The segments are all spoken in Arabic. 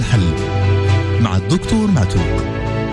الحل مع الدكتور معتوق.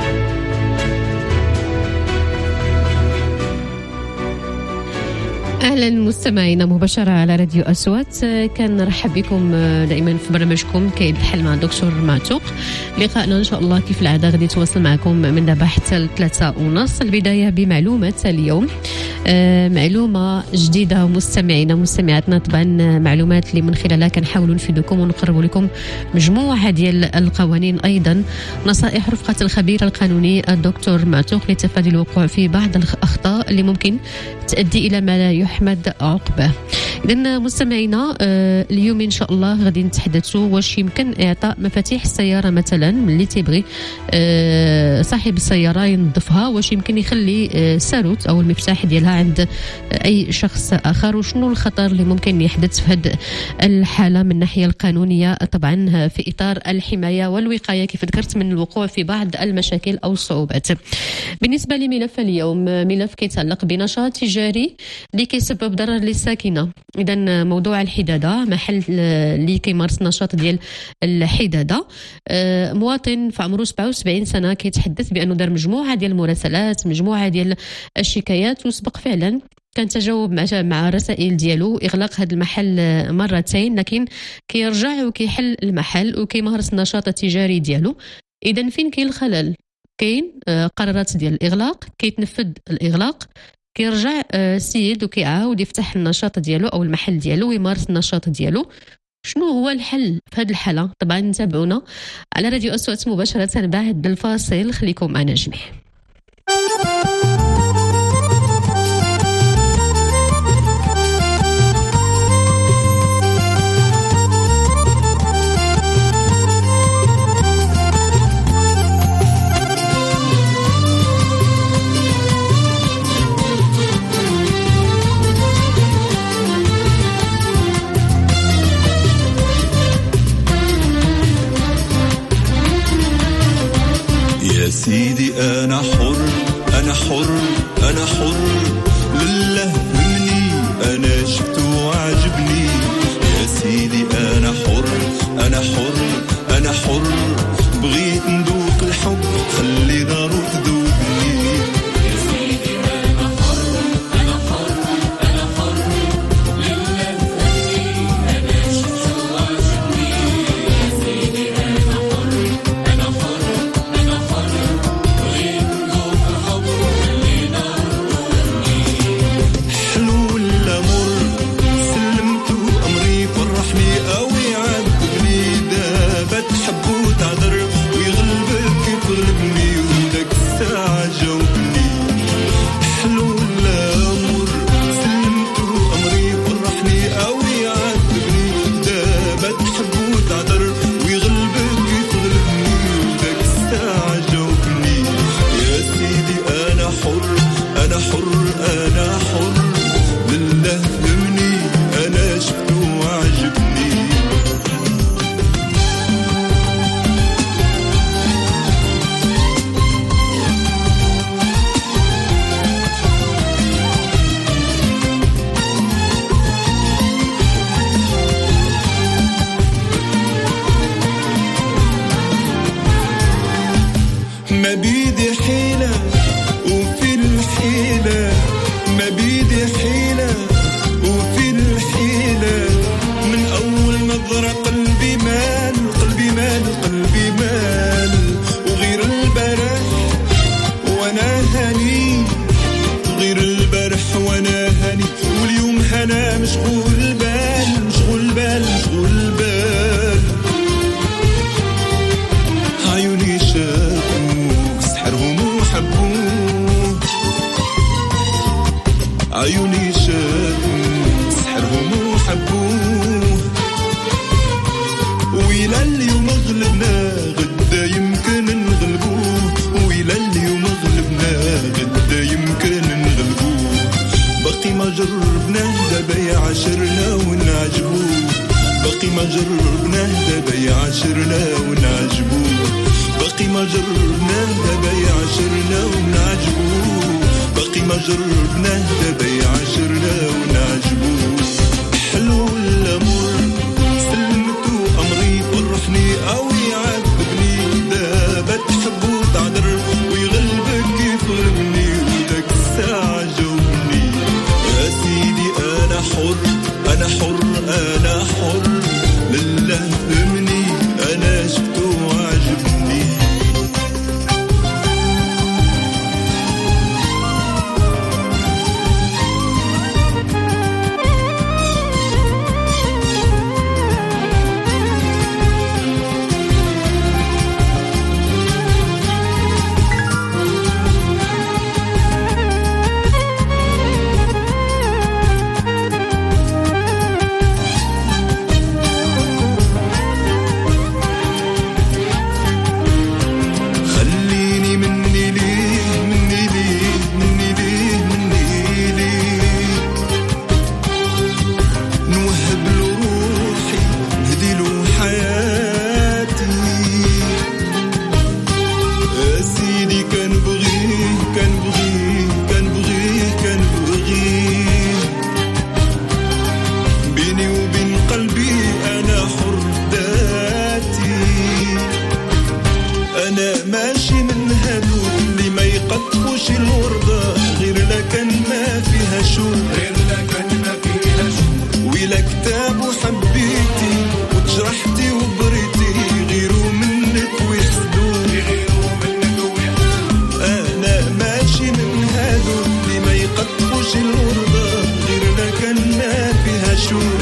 أهلا مستمعينا مباشرة على راديو أصوات. كان نرحب بكم دائما في برنامجكم كاين الحل مع الدكتور معتوق. لقاءنا إن شاء الله كيف العادة غادي يتواصل معكم من دابا حتى 3:30. البداية بمعلومة اليوم، معلومة جديدة مستمعينا مستمعاتنا، طبعا معلومات اللي من خلالها كنحاولوا نفيدكم ونقربوا لكم مجموعة ديال القوانين، أيضا نصائح رفقة الخبير القانوني الدكتور معتوق لتفادي الوقوع في بعض الأخطاء اللي ممكن تؤدي إلى ما لا يحمد عقبه. إذن مستمعينا اليوم إن شاء الله غادي نتحدثوا واش يمكن إعطاء مفاتيح السيارة مثلا اللي تيبغي صاحب السيارة ينظفها، واش يمكن يخلي الساروت أو المفتاح ديالها عند أي شخص آخر، وشنو الخطر اللي ممكن يحدث في هذه الحالة من الناحية القانونية، طبعا في إطار الحماية والوقاية كيف ذكرت من الوقوع في بعض المشاكل أو الصعوبات. بالنسبة لملف اليوم، ملف كيتعلق بنشاط تجاري اللي كيسبب ضرر للساكنة. إذا موضوع الحدادة، محل اللي كيمارس نشاط ديال الحدادة، مواطن في عمره 77 سنة كيتحدث بأنه دار مجموعة ديال المراسلات، مجموعة ديال الشكايات، وسبق فعلا كان تجاوب مع الرسائل ديالو إغلاق هذا المحل مرتين، لكن كيرجع وكيحل المحل وكيمارس النشاط التجاري ديالو. إذا فين كاين الخلل؟ كاين قرارات ديال الإغلاق، كيتنفذ الإغلاق، كيرجع السيد وكيعاود يفتح النشاط ديالو أو المحل ديالو ويمارس النشاط ديالو. شنو هو الحل في هذه الحالة؟ طبعا نتابعونا على راديو أصوات مباشرة بعد الفاصل، خليكم معنا جميع. يا سيدي أنا حر أنا حر أنا حر، لله مني أنا شفته وعجبني. يا سيدي أنا حر أنا حر أنا حر، بغيت ندوق الحب خلي نارو تذوبني. يا سيدي أنا حر أنا حر أنا حر، لله مني أنا شفته وعجبني. يا سيدي أنا حر أنا حر أنا حر، بغيت ندوق الحب خلي نارو تذوبني. حلو ولا مر سلمت أمري، فرحني أوي عذبني، دابا تحب وتعذر ويغلبك يطلبني، وداك الساعة جاوبني. حلو ولا مر سلمت أمري، فرحني أوي عذبني، دابا تحب وتعذر ويغلبك يطلبني، وداك الساعة جاوبني. يا سيدي أنا حر أنا حر أنا حر، لله مني أنا شفته وعجبني. ما بيدي حيلة وفي الحيلة، ما بيدي حيلة وفي الحيلة، من أول نظرة قلبي مال قلبي مال قلبي مال، وغير البارح وانا هاني، غير البارح وانا هاني، واليوم هنا مشغول بال مشغول بال مشغول بال. عيوني شافوك سحرهم وحبوك، عيوني شافوك سحرهم وحبوك، وإلى اليوم غلبنا غدا يمكن نغلبوه، وإلى اليوم غلبنا غدا يمكن نغلبوه. باقي ما جربناه دابا يعاشرنا ونعجبوه، باقي ما جربناه دابا يعاشرنا ونعجبوه، باقي ما جربناه دابا يعاشرنا ونعجبوه، باقي ما جربناه دابا يعاشرنا ونعجبوه. حلو ولا مر سلمتو أمري، فرحني أوي عاد قلبي أنا حر ذاتي. أنا ماشي من هادو اللي ما يقطفوش الوردة غير لكن ما فيها شوق، ويلا كتاب وحبيتي وجرحتي وبريتي غيروا منك ويحسدوني. أنا ماشي من هادو اللي ما يقطفوش الوردة غير لكن ما فيها شوق،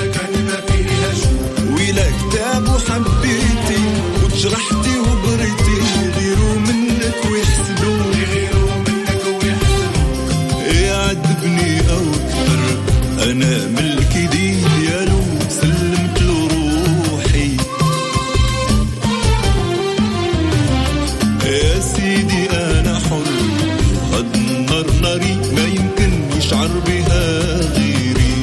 ويلا كتاب وحبيتي وجرحتي وبريتي غيروا منك ويحسدوني. يعذبني أو أكثر أنا ملكي ديالو سلمت له روحي. يا سيدي أنا حر قد النار ناري ما يمكن يشعر بها غيري.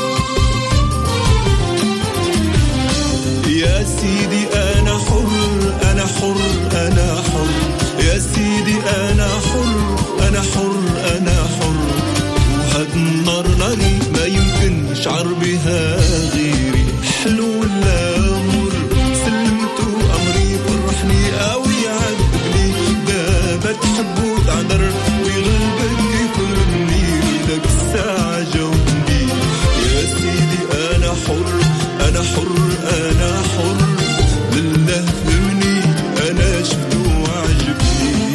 يا سيدي أنا حر أنا حر أنا حر. يا سيدي أنا حر أنا حر أنا حر. وهاد النار ناري ما يمكن يشعر بها غيري. حلو ولا مر سلمتو أمري فرحني أو يعذبني. دابا تحب وتعذر ويغلبك يكلني داك الساعة جاوبني. يا سيدي أنا حر أنا حر أنا حر. لله فهمني أنا شفتو وعجبني.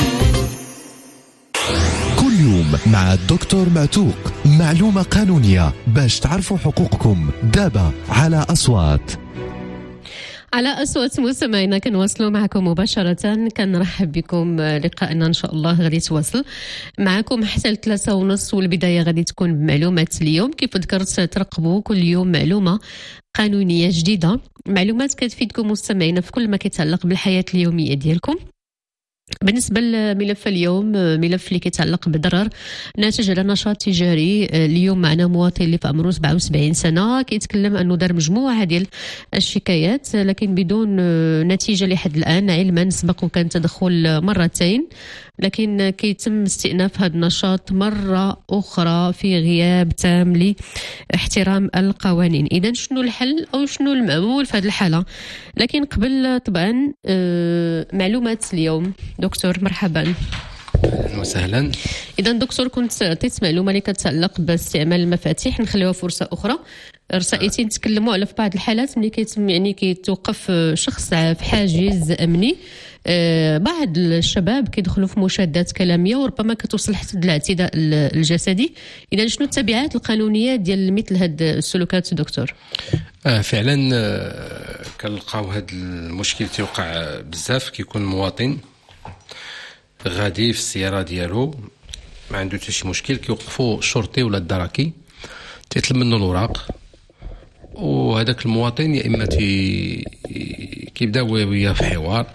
كل يوم مع الدكتور معتوق، معلومة قانونية باش تعرفوا حقوقكم. دابا على أصوات. على أصوات مستمعينا كنواصلوا معكم مباشرة. كنرحب بكم. لقائنا إن شاء الله غادي يتواصل معكم حتى 3:30، والبداية غادي تكون بمعلومات اليوم. كيف ذكرت ترقبوا كل يوم معلومة قانونية جديدة، معلومات كتفيدكم مستمعينا في كل ما كيتعلق بالحياة اليومية ديالكم. بالنسبة لملف اليوم، ملف اللي كيتعلق بضرر ناتج على نشاط تجاري. اليوم معنا مواطن اللي في عمره 77 سنة كيتكلم أنه دار مجموعة ديال الشكايات لكن بدون نتيجة لحد الآن، علما سبق وكان تدخل مرتين لكن كيتم استئناف هذا النشاط مرة أخرى في غياب تام لاحترام القوانين. إذا شنو الحل أو شنو المعمول في هذه الحالة؟ لكن قبل طبعا معلومات اليوم. دكتور مرحبا. اهلا وسهلا. اذا دكتور كنت عطيت معلومه اللي كتعلق باستعمال المفاتيح، نخليوها فرصه اخرى. رسائتين نتكلموا على في بعض الحالات ملي كيتم يعني كيتوقف شخص في حاجز امني. بعض الشباب كيدخلوا في مشادات كلاميه وربما كتوصل حتى للاعتداء الجسدي. اذا شنو التبعات القانونيه ديال مثل هاد السلوكات دكتور؟ فعلا كنلقاو هذا المشكل تيوقع بزاف. كيكون مواطن غادي في السياره ديالو ما عنده حتى شي مشكل، كيوقفوا الشرطي ولا الدركي تيطلب منه الاوراق، وهذاك المواطن يا اما كيبداو وياه في حوار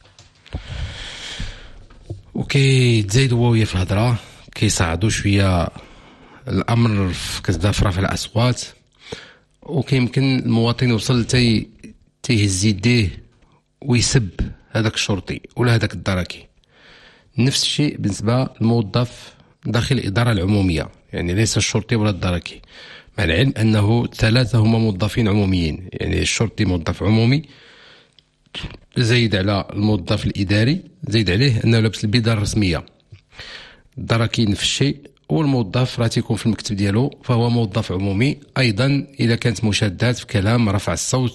وكيتزايد هو وياه في الهضره، كيصعدوا شويه الامر في كتضاف رفع الاصوات، وكيمكن المواطن يوصل تيهز يديه ويسب هذاك الشرطي ولا هذاك الدركي. نفس الشيء بالنسبه للموظف داخل الاداره العموميه، يعني ليس الشرطي ولا الدركي، مع العلم انه ثلاثه هما موظفين عموميين. يعني الشرطي موظف عمومي، زايد على الموظف الاداري، زايد عليه انه لابس البدله الرسميه. الدركي نفس الشيء، والموظف راه تيكون في المكتب ديالو فهو موظف عمومي ايضا. اذا كانت مشادات في كلام، رفع الصوت،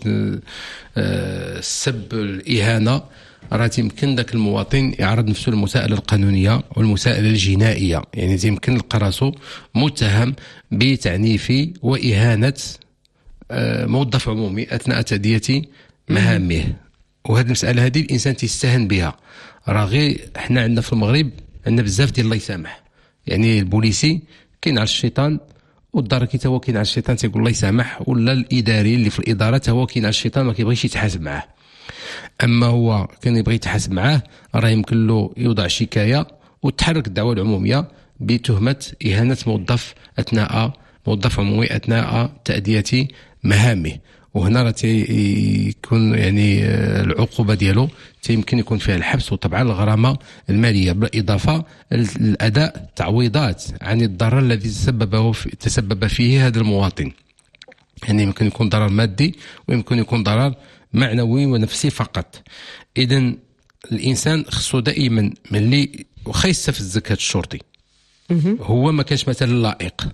السب، الاهانه، راه يمكن ذاك المواطن يعرض نفسه للمساءله القانونيه والمساءله الجنائيه. يعني يمكن يلقى راسو متهم بتعنيف واهانه موظف عمومي اثناء تاديه مهامه. وهذه المساله هذه الانسان تيستهن بها. راه غير حنا عندنا في المغرب عندنا بزاف ديال الله يسامح، يعني البوليسي كاين على الشيطان، والدركي تا هو كاين على الشيطان تيقول الله يسامح، ولا الاداري اللي في الاداره تا هو كاين على الشيطان ما كيبغيش يتحاسب معاه. اما هو كان يبغي يتحاسب معاه راه يمكن له يوضع شكايه وتحرك الدعوه العموميه بتهمه اهانه موظف عمومي اثناء تاديه مهامه. وهنا راه تيكون يعني العقوبه ديالو يمكن يكون فيها الحبس وطبعا الغرامه الماليه، بالاضافه للاداء تعويضات عن الضرر الذي تسبب فيه هذا المواطن. يعني يمكن يكون ضرر مادي ويمكن يكون ضرر معنوي ونفسي فقط. إذا الإنسان خصو دائما ملي وخا يستفزك هذا الشرطي هو ما كانش مثلا لائق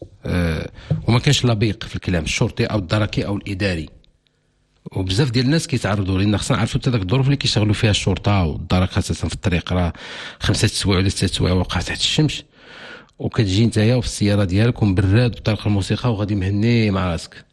وما كانش لبيق في الكلام الشرطي أو الدركي أو الإداري. وبزاف ديال الناس كيتعرضوا لان خصنا نعرفوا حتى داك الظروف اللي كيشغلوا فيها الشرطه والدرك خاصه في الطريق راه 5 سوايع ولا 6 سوايع وقع تحت الشمس وكتجي نتايا وفي السياره ديالك ومبرد بطريقه الموسيقى وغادي مهني مع راسك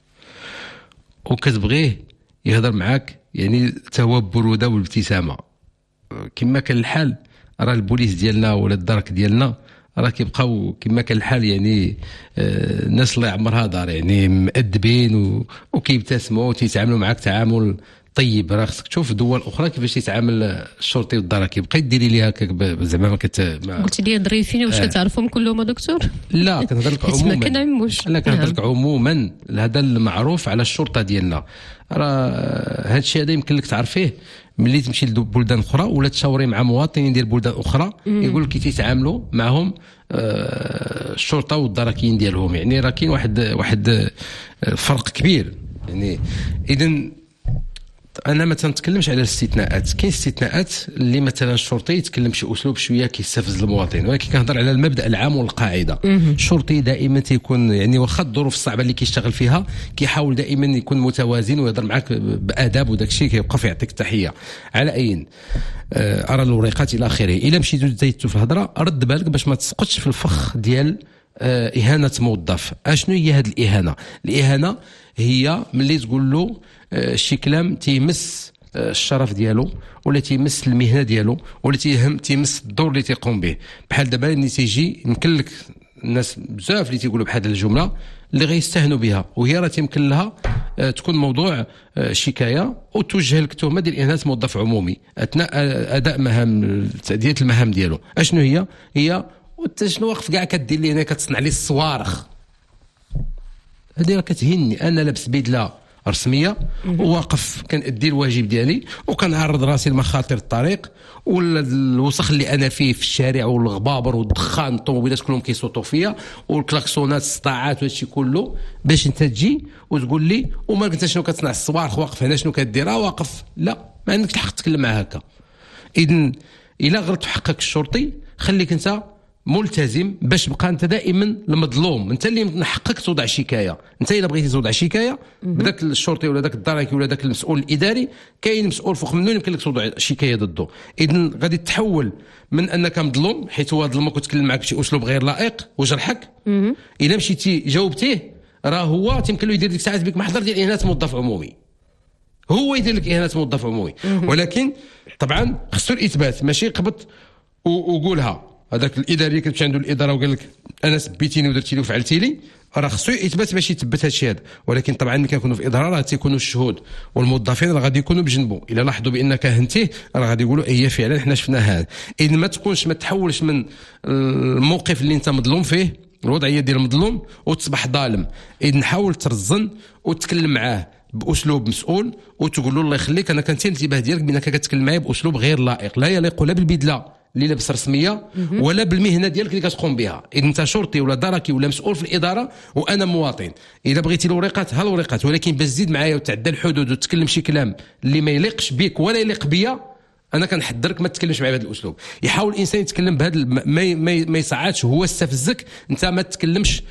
وكتبغيه يهضر معاك يعني توا بروده والابتسامه كما كان الحال. راه البوليس ديالنا ولا الدرك ديالنا راه كيبقاو كما كان الحال يعني الناس الله يعمرها دار يعني مؤدبين وكيبتسموا وتيتعاملوا معاك تعامل طيب. راه خصك تشوف دول اخرى كيفاش يتعامل الشرطي والدرك كيبقى يديري ليها هكاك زعما قلت لي ظريفين واش كتعرفهم كلهم دكتور؟ لا كنهضر لك عموما ما كنعموش. لا كنهضر لك عموما هذا المعروف على الشرطه ديالنا. راه هذا الشيء هذا يمكن لك تعرفيه ملي تمشي لبلدان اخرى ولا تشاوري مع مواطنين ديال بلدان اخرى يقول لك كيتعاملوا معهم الشرطه والدركيين ديالهم. يعني راه كاين واحد فرق كبير يعني. اذا انا ما تنتكلمش على الاستثناءات. كاين استثناءات اللي مثلا الشرطي يتكلم بشي اسلوب شويه كيستفز المواطن ولكن كنهضر على المبدا العام والقاعده. الشرطي دائما تيكون يعني واخا الظروف الصعبه اللي كيشتغل فيها كيحاول دائما يكون متوازن ويهضر معك باداب وداك الشيء كيبقى يعطيك التحيه على اين ارى الوريقات الى اخره. الا مشيتو زيدتو في الهضره رد بالك باش ما تسقطش في الفخ ديال إهانة موظف. أشنو هي هذه الإهانة؟ الإهانة هي ملي تقول له شي كلام تيمس الشرف ديالو ولا تيمس المهنة ديالو ولا تيمس الدور اللي تيقوم به. بحال دابا اللي تيجي يمكن لك الناس بزاف اللي تيقولوا بهذه الجملة اللي غيستهنوا بها وهي راه تيمكن لها تكون موضوع شكاية وتوجه لك تهمة ديال إهانة موظف عمومي أثناء أداء مهام تأدية المهام ديالو. أشنو هي وانت شنو واقف كاع كدير لي هنا كتصنع لي الصوارخ هذه راه كتهني. انا لابس بدله رسميه وواقف كنأدي الواجب ديالي وكنعرض راسي لمخاطر الطريق والوسخ اللي انا فيه في الشارع والغبابر والدخان الطوموبيلات كلهم كيصوتوا فيا والكلاكسونات السطاعات وهادشي كله باش انت تجي وتقول لي ومالك انت شنو كتصنع الصوارخ واقف هنا شنو كدير واقف. لا ما عندكش الحق تتكلم مع هكا. اذا الا غلط في حقك الشرطي خليك انت ملتزم باش بقى انت دائما المظلوم. انت اللي من حقك توضع شكايه. انت الا بغيتي توضع شكايه بداك الشرطي ولا داك الدركي ولا داك المسؤول الاداري كاين مسؤول فوق منه يمكن لك توضع شكايه ضده. اذا غادي تحول من انك مظلوم حيت هو ظلمك وتكلم معك بشي اسلوب غير لائق وجرحك. الا مشيتي جاوبتيه راه هو تيمكن له يدير ديك الساعات بك محضر ديال اهانه موظف عمومي. هو يدير لك اهانه موظف عمومي ولكن طبعا خصو الاثبات ماشي قبط وقولها. هذاك الاداري اللي كتمشي عنده الاداره وقال لك انا سبيتيني ودرتي لي وفعلتي لي راه خصو يثبت باش يثبت هذا الشيء هذا. ولكن طبعا ملي كنكونوا في اضرار راه تيكونوا الشهود والموظفين راه غادي يكونوا بجنبه. الا لاحظوا بانك هنتيه راه غادي يقولوا هي فعلا حنا شفنا هذا. اذا ما تحولش من الموقف اللي انت مظلوم فيه الوضعيه ديال المظلوم وتصبح ظالم. اذا نحاول ترزن وتتكلم معاه باسلوب مسؤول وتقول له الله يخليك انا كنت الانتباه ديالك بانك كتكلم معايا باسلوب غير لائق لا يليق لا بالبدله اللي لابس رسميه ولا بالمهنه ديالك اللي كتقوم بها. اذا انت شرطي ولا دركي ولا مسؤول في الاداره وانا مواطن اذا بغيتي الوريقات ها الوريقات ولكن باش تزيد معايا وتعدى الحدود وتتكلم شي كلام اللي ما يليقش بك ولا يليق بيا انا كنحذرك ما تتكلمش معايا بهذا الاسلوب. يحاول الانسان يتكلم بهذا ما يساعدش هو استفزك انت ما تتكلمش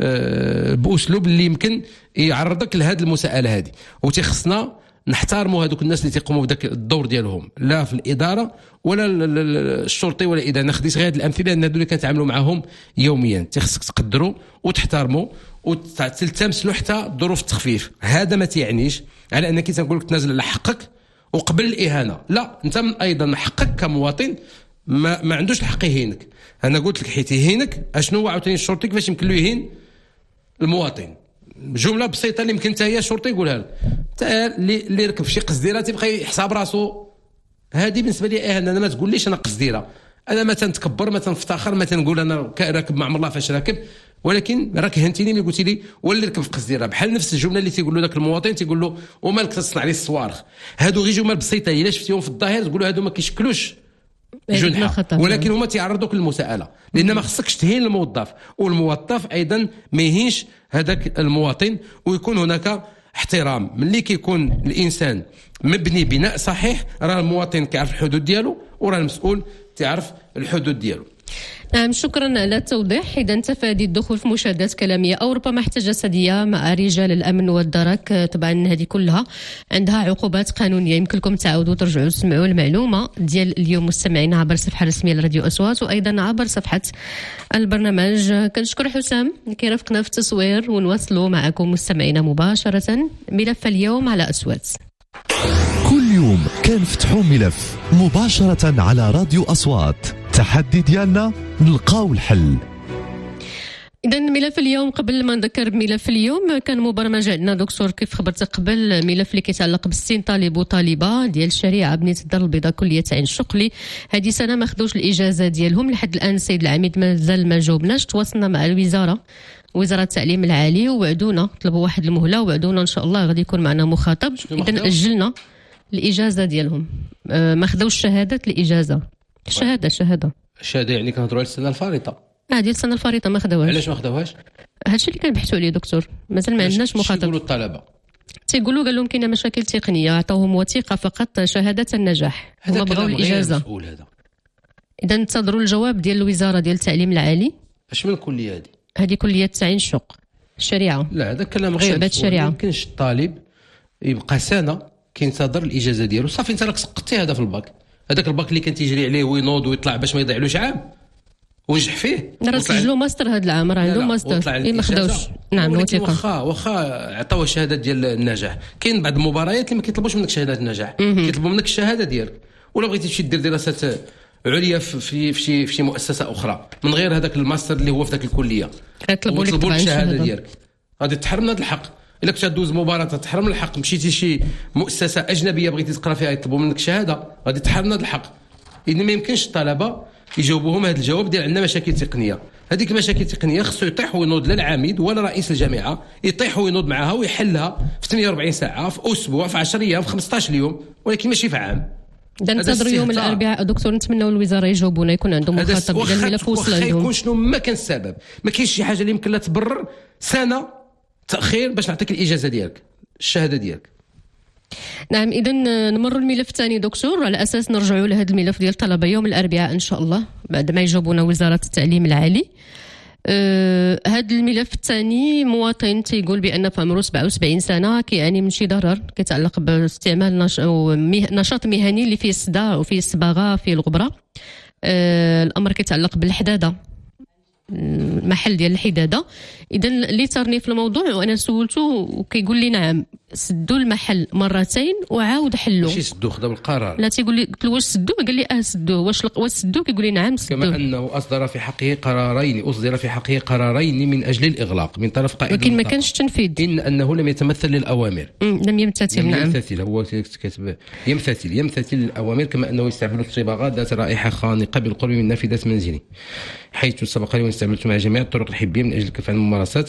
باسلوب اللي يمكن يعرضك لهذه المساءله هذه. وتخصنا نحترموا هذوك الناس اللي تيقوموا بداك الدور ديالهم لا في الاداره ولا الشرطي ولا الاداره. ناخذ غير هذه الامثله لان هذو اللي كنتعاملوا معهم يوميا تخصك تقدروا وتحترموا وتلتمسوا حتى ظروف التخفيف. هذا ما تيعنيش على انك تنقول لك تنازل على حقك وقبل الاهانه. لا انت من ايضا حقك كمواطن ما عندوش الحق يهينك. انا قلت لك حيت يهينك اشنو هو عاوتاني الشرطي كيفاش يمكن له يهين المواطن. جمله بسيطه اللي يمكن حتى هي الشرطي يقولها لك اللي ركب شي قصديره تيبقى يحسب راسو. هذه بالنسبه لي اهانه. انا ما تقوليش انا قصديره انا ما تنتكبر ما تنفتخر ما تنقول انا راكب مع الله فاش راكب ولكن راك هنتيني ملي قلتي لي واللي ركب في قصديره. بحال نفس الجمله اللي تيقول له ذاك المواطن تيقول له ومالك تصنع لي الصوارخ. هادو غير جمل بسيطه الا شفتيهم في الظاهر تقولوا هادو ما كيشكلوش جنحة ولكن هما تيعرضوك للمساءله لان ما خصكش تهين الموظف والموظف ايضا ما يهينش هذاك المواطن، ويكون هناك احترام. ملي كيكون الانسان مبني بناء صحيح، راه المواطن كيعرف الحدود ديالو، وراه المسؤول تعرف الحدود ديالو. نعم، شكرا على التوضيح. إذا تفادي الدخول في مشادات كلامية أو ربما حتى جسدية مع رجال الأمن والدرك، طبعا هذه كلها عندها عقوبات قانونية. يمكن لكم تعاودوا ترجعوا تسمعوا المعلومة ديال اليوم مستمعين عبر الصفحة الرسمية لراديو أصوات، وأيضا عبر صفحة البرنامج. كنشكر حسام اللي كيرافقنا في التصوير، ونواصلوا معكم مستمعينا مباشرة ملف اليوم على أصوات. كل يوم كنفتحوا ملف مباشرة على راديو أصوات. تحدي ديالنا نلقاو الحل. إذا ملف اليوم، قبل ما نذكر ملف اليوم، كان مبرمج عندنا دكتور كيف خبرت قبل، ملف اللي كيتعلق ب60 طالب وطالبة ديال الشريعة بنية الدار البيضاء كلية عين الشقلي. هذه سنة ما خدوش الإجازة ديالهم لحد الآن. السيد العميد مازال ما جاوبناش. تواصلنا مع الوزارة، وزارة التعليم العالي، ووعدونا طلبوا واحد المهلة، ووعدونا إن شاء الله غادي يكون معنا مخاطب. إذا أجلنا الإجازة ديالهم، ما خدوش شهادة الإجازة. الشهادة يعني كنهضروا على السنة الفارطة. ديال السنة الفارطة ما خداوهاش. علاش ما خداوهاش؟ هادشي اللي كنبحثوا عليه دكتور، مازال ما عندناش مخاطب. يقولوا الطلبة؟ تيقولوا قال لهم كاينه مشاكل تقنيه، عطاوهم وثيقه فقط شهاده النجاح، هما بغاو الاجازه. اذا انتظروا الجواب ديال الوزاره ديال التعليم العالي. اش من كليه هذه كليه عين الشق الشريعه. لا هذا كلام غير شعبة الشريعه. ما يمكنش الطالب يبقى سنه كينتظر الاجازه ديالو. صافي انت راك سقطتي هذا في الباك، هذاك الباك اللي كان تيجري عليه وينوض ويطلع باش ما يضيعلوش عام ونجح فيه. راه سجلوا ماستر هذا العام، راه عندهم ماستر ما خداوش. نعم وثيقه. واخا عطاوه الشهاده ديال النجاح. كاين بعض المباريات اللي ما كيطلبوش منك شهاده النجاح، كيطلبوا منك الشهاده ديالك. ولا بغيتي تمشي دير دراسات عليا في شي مؤسسه اخرى من غير هذاك الماستر اللي هو في ذاك الكليه، كيطلبوا لك الشهاده ديالك. غادي تحرم من هذا الحق. الا كنت تدوز مباراه تحرم الحق، مشيتي شي مؤسسه اجنبيه بغيتي تقرا فيها يطلبوا منك شهاده، غادي تحرم من هذا الحق. اذا ما يمكنش الطلبه يجاوبوهم هذا الجواب ديال عندنا مشاكل تقنيه. هذيك المشاكل التقنيه خصو يطيح وينوض للعميد ولا رئيس الجامعه، يطيح وينوض معها ويحلها في 48 ساعه، في اسبوع، في 10 ايام، في 15 يوم، ولكن ماشي في عام. ننتظروا يوم الاربعاء دكتور، نتمنوا الوزاره يجاوبونا، يكون عندهم مخاطب اذا الملف وصل عندهم. يكون شنو ما كان السبب، ما كاينش شي حاجه اللي يمكن لها تبرر سنه تاخير باش نعطيك الاجازه ديالك، الشهاده ديالك. نعم، إذا نمروا الملف الثاني دكتور، على أساس نرجعوا لهذا الملف ديال الطلبة يوم الأربعاء إن شاء الله بعد ما يجاوبونا وزارة التعليم العالي. هذا الملف الثاني، مواطن تيقول بأن في عمره 77 سنة كيعاني من شي ضرر كيتعلق باستعمال نشاط مهني اللي فيه الصداع وفيه الصباغة فيه الغبرة. الأمر كيتعلق بالحدادة، محل ديال الحداده. اذا اللي ترني في الموضوع وانا سولته وكيقول لي نعم سدوا المحل مرتين وعاود حلوا. ماشي سدوا، خداو القرار. لا تيقول لي، قلت له واش سدوا؟ قال لي سدوه. واش سدوا؟ كيقول لي نعم سدوه. كما انه اصدر في حقه قرارين من اجل الاغلاق من طرف قائد ولكن ما كانش تنفيذ. انه لم يتمثل للاوامر. لم يمتثل. نعم يمتثل. هو كاتب يمتثل للاوامر، كما انه يستعمل الصباغات ذات رائحه خانقه بالقرب من نافذه منزله، حيث سبق لي واستعملت مع جميع الطرق الحبيه من اجل الكفاءه الممارسات.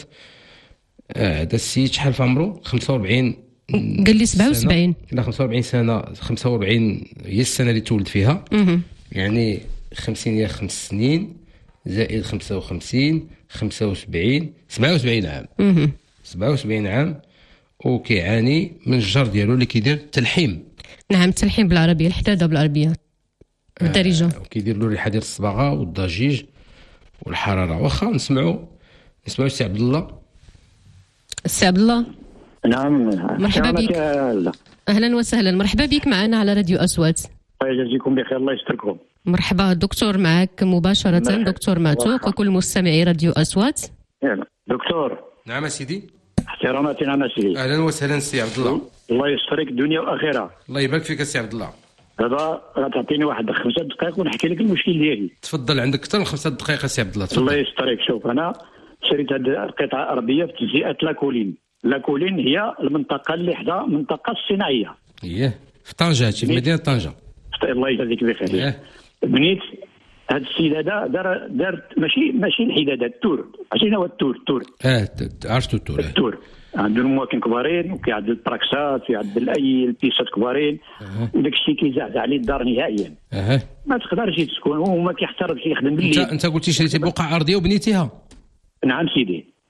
هذا السيد شحال في عمره؟ 45. قال لي 77. لا 45 سنه. 45 هي السنه اللي تولد فيها. يعني 50 هي 5 سنين زائد 55 75 77 عام. 77 عام وكيعاني من الجر ديالو اللي كيدير التلحيم. نعم التلحيم بالعربيه، الحداده بالعربيه بالدارجه. كيدير له ريحه ديال الصباغه والضجيج والحراره. واخا نسمعوا السي عبد الله. السي عبد الله نعم مرحبا بك. اهلا وسهلا، مرحبا بك معنا على راديو اصوات. يجزيكم بخير، الله يستركم. مرحبا دكتور، معك مباشره دكتور معتوق وكل مستمعي راديو اصوات. دكتور. نعم سيدي. احتراماتي. نعم سيدي. اهلا وسهلا سي عبد الله. الله يسترك الدنيا والاخره. الله يبارك فيك سي عبد الله. دابا غتعطيني واحد 5 دقائق ونحكي لك المشكل ديالي. تفضل، عندك اكثر من 5 دقائق سي عبد الله. تفضل. الله يسترك. شوف انا شريت هذه القطعه ارضيه في تجزئه لاكولين. لاكولين هي المنطقه اللي حدا المنطقه الصناعيه. في طنجه، في مدينه طنجه. الله يجزيك بخير. بنيت هذا السيد هذا دار ماشي الحداده، التور. عرفتي هو التور؟ عرفتو التور. التور عنده المواكن كبارين وكيعدل التراكسات ويعدل اي البيسات كبارين، وداك الشيء كيزعزع عليه الدار نهائيا. ما تقدرش تسكن وما كيحترمش يخدم بالليل. انت قلتي شريتي بقعه ارضيه وبنيتيها؟ نعم سيدي.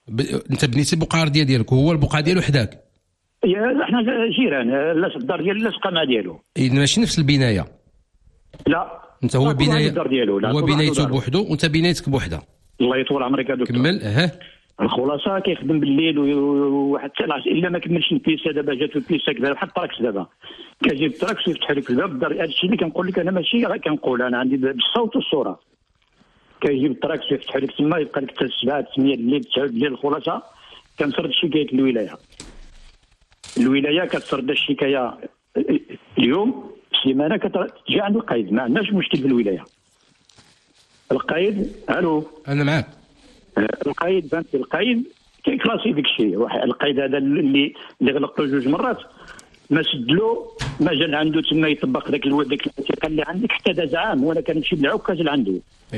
انت بنيتي البقعه الارضيه ديالك وهو البقعه ديالو حداك؟ احنا جيران، لاصق الدار ديالو لاصقه مع ديالو. ماشي نفس البنايه؟ لا انت هو بنايه، هو بنايته بوحدو وانت بنايتك بوحده. الله يطول عمرك يا دكتور. كمل. الخلاصه كيخدم بالليل وحتى الا ما كملش البيسه. دابا جات البيسه كذا بحال الطراكس، دابا كيجيب الطراكس ويفتح لك الباب الدار. هذا الشيء اللي كنقول لك انا، ماشي غير كنقول، انا عندي بالصوت والصوره. كيجيب الطراكس ويفتح لك تما، يبقى لك حتى 7 8 الليل 9 الليل. الخلاصه كنسرد شكايه الولايه كتسرد الشكايه اليوم سيمانه كتجي عند القايد. ما عندناش مشكل في الولايه. القايد الو انا معاك. القايد فهمت، القايد كيكلاسي داك الشيء. القايد هذا اللي غلقته 2 مرات ما سدلو، ما جا عنده تما يطبق داك الوثيقه اللي عندك حتى داز عام وانا كنمشي بالعكاز لعنده.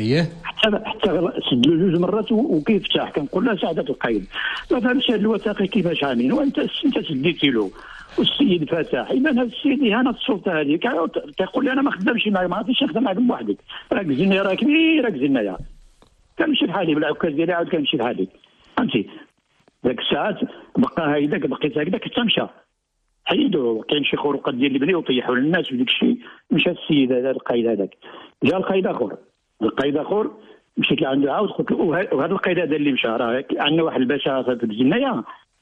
حتى سدلو 2 مرات وكيفتح. كنقول له سعاده القايد ما فهمتش هاد الوثائق كيفاش عاملين، وانت سديتي له والسيد فتح. اذا هذا السيد اهانه السلطه هذه. كيقول لي انا ما خدامش معاك، ما غاديش نخدم معاك بوحدك، راك زنيه راه كبيره زنيه. كنمشي بحالي بالعكاز ديالي، عاود كنمشي بحالي فهمتي. ذاك الساعات بقى هكذاك، بقيت هكذاك حتى مشى. حيدوا كاين شي خروقات ديال اللي بداو طيحوا للناس وداك الشيء. مشى السيد هذا القايد هذاك، جا القايد اخر مشيت لعنده عاود قلت له وهذا القايد هذا اللي مشى راه عندنا واحد الباشا في الجنايه.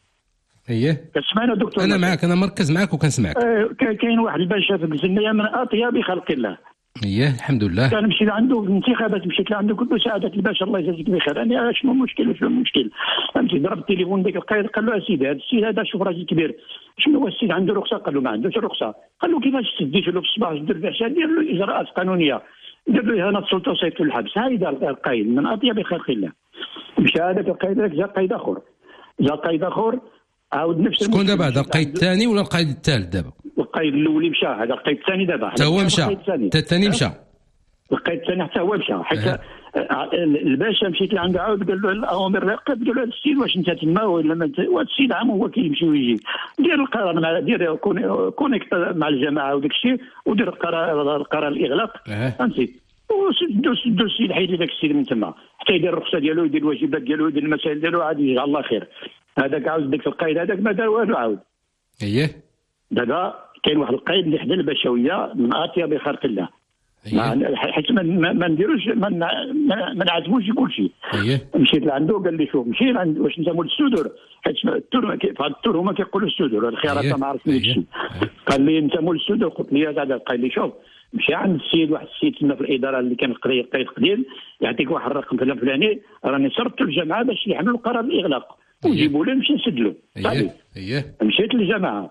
كتسمعنا دكتور؟ انا معك، انا مركز معك وكنسمعك. كاين واحد الباشا في الجنايه من اطيب خلق الله. الحمد لله. كنمشي لعنده في الانتخابات، مشيت لعنده قلت له سعاده الباشا الله يجازيك بخير، انا شنو المشكل؟ فهمتي. ضرب التليفون ديك القايد قال له اسيدي هذا السيد هذا شوف راجل كبير، شنو هو السيد عنده رخصه؟ قال له ما عندوش رخصه. قال له كيفاش سديتوا له في الصباح دير فيه حساب، دير له اجراءات قانونيه، دير له اهانه السلطه وصيفطوا للحبس. هايدا القايد من اطيب خلق الله. مشى هذاك القايد جا قايد اخر عاود نفس. شكون دابا هذا القايد الثاني ولا القايد الثالث دابا؟ القايد الاولي مشى، هذا القايد الثاني دابا حتى هو مشى، حتى الثاني مشى. القايد الثاني حتى هو مشى. حتى الباشا مشيت لعنده عاود قال له الاوامر راقب. قال له السيد واش انت تما ولا ما انت؟ والسيد عام هو كيمشي ويجي. دير القرار مع كونيكت مع الجماعه وداك الشيء، ودير القرار الاغلاق فهمتي. وسدوا السيد حيد ذاك السيد من تما حتى يدير الرخصه ديالو، يدير الواجبات ديالو، يدير المسائل ديالو، عاد يجي الله خير. هذاك عاود داك القايد هذاك ما دار والو عاود. دابا كاين واحد القايد اللي حدا البشويه من اطيب خلق الله. حيت ما نديروش ما نعاتبوش يقول شيء. مشيت لعنده قال لي شوف مشي لعند واش انت مول السدور، حيت التور هما كيقولوا السدور، الخيارات ما عرفتش داكشي. قال لي انت مول السدور، قلت لي هذا. قال لي شوف مشي عند السيد واحد السيد تما في الاداره اللي كان قايد قديم، يعطيك واحد الرقم فلاني راني صرفت الجماعه باش يعملوا قرار الاغلاق وجيبوا لي نمشي نسدلو. صافي مشيت للجماعه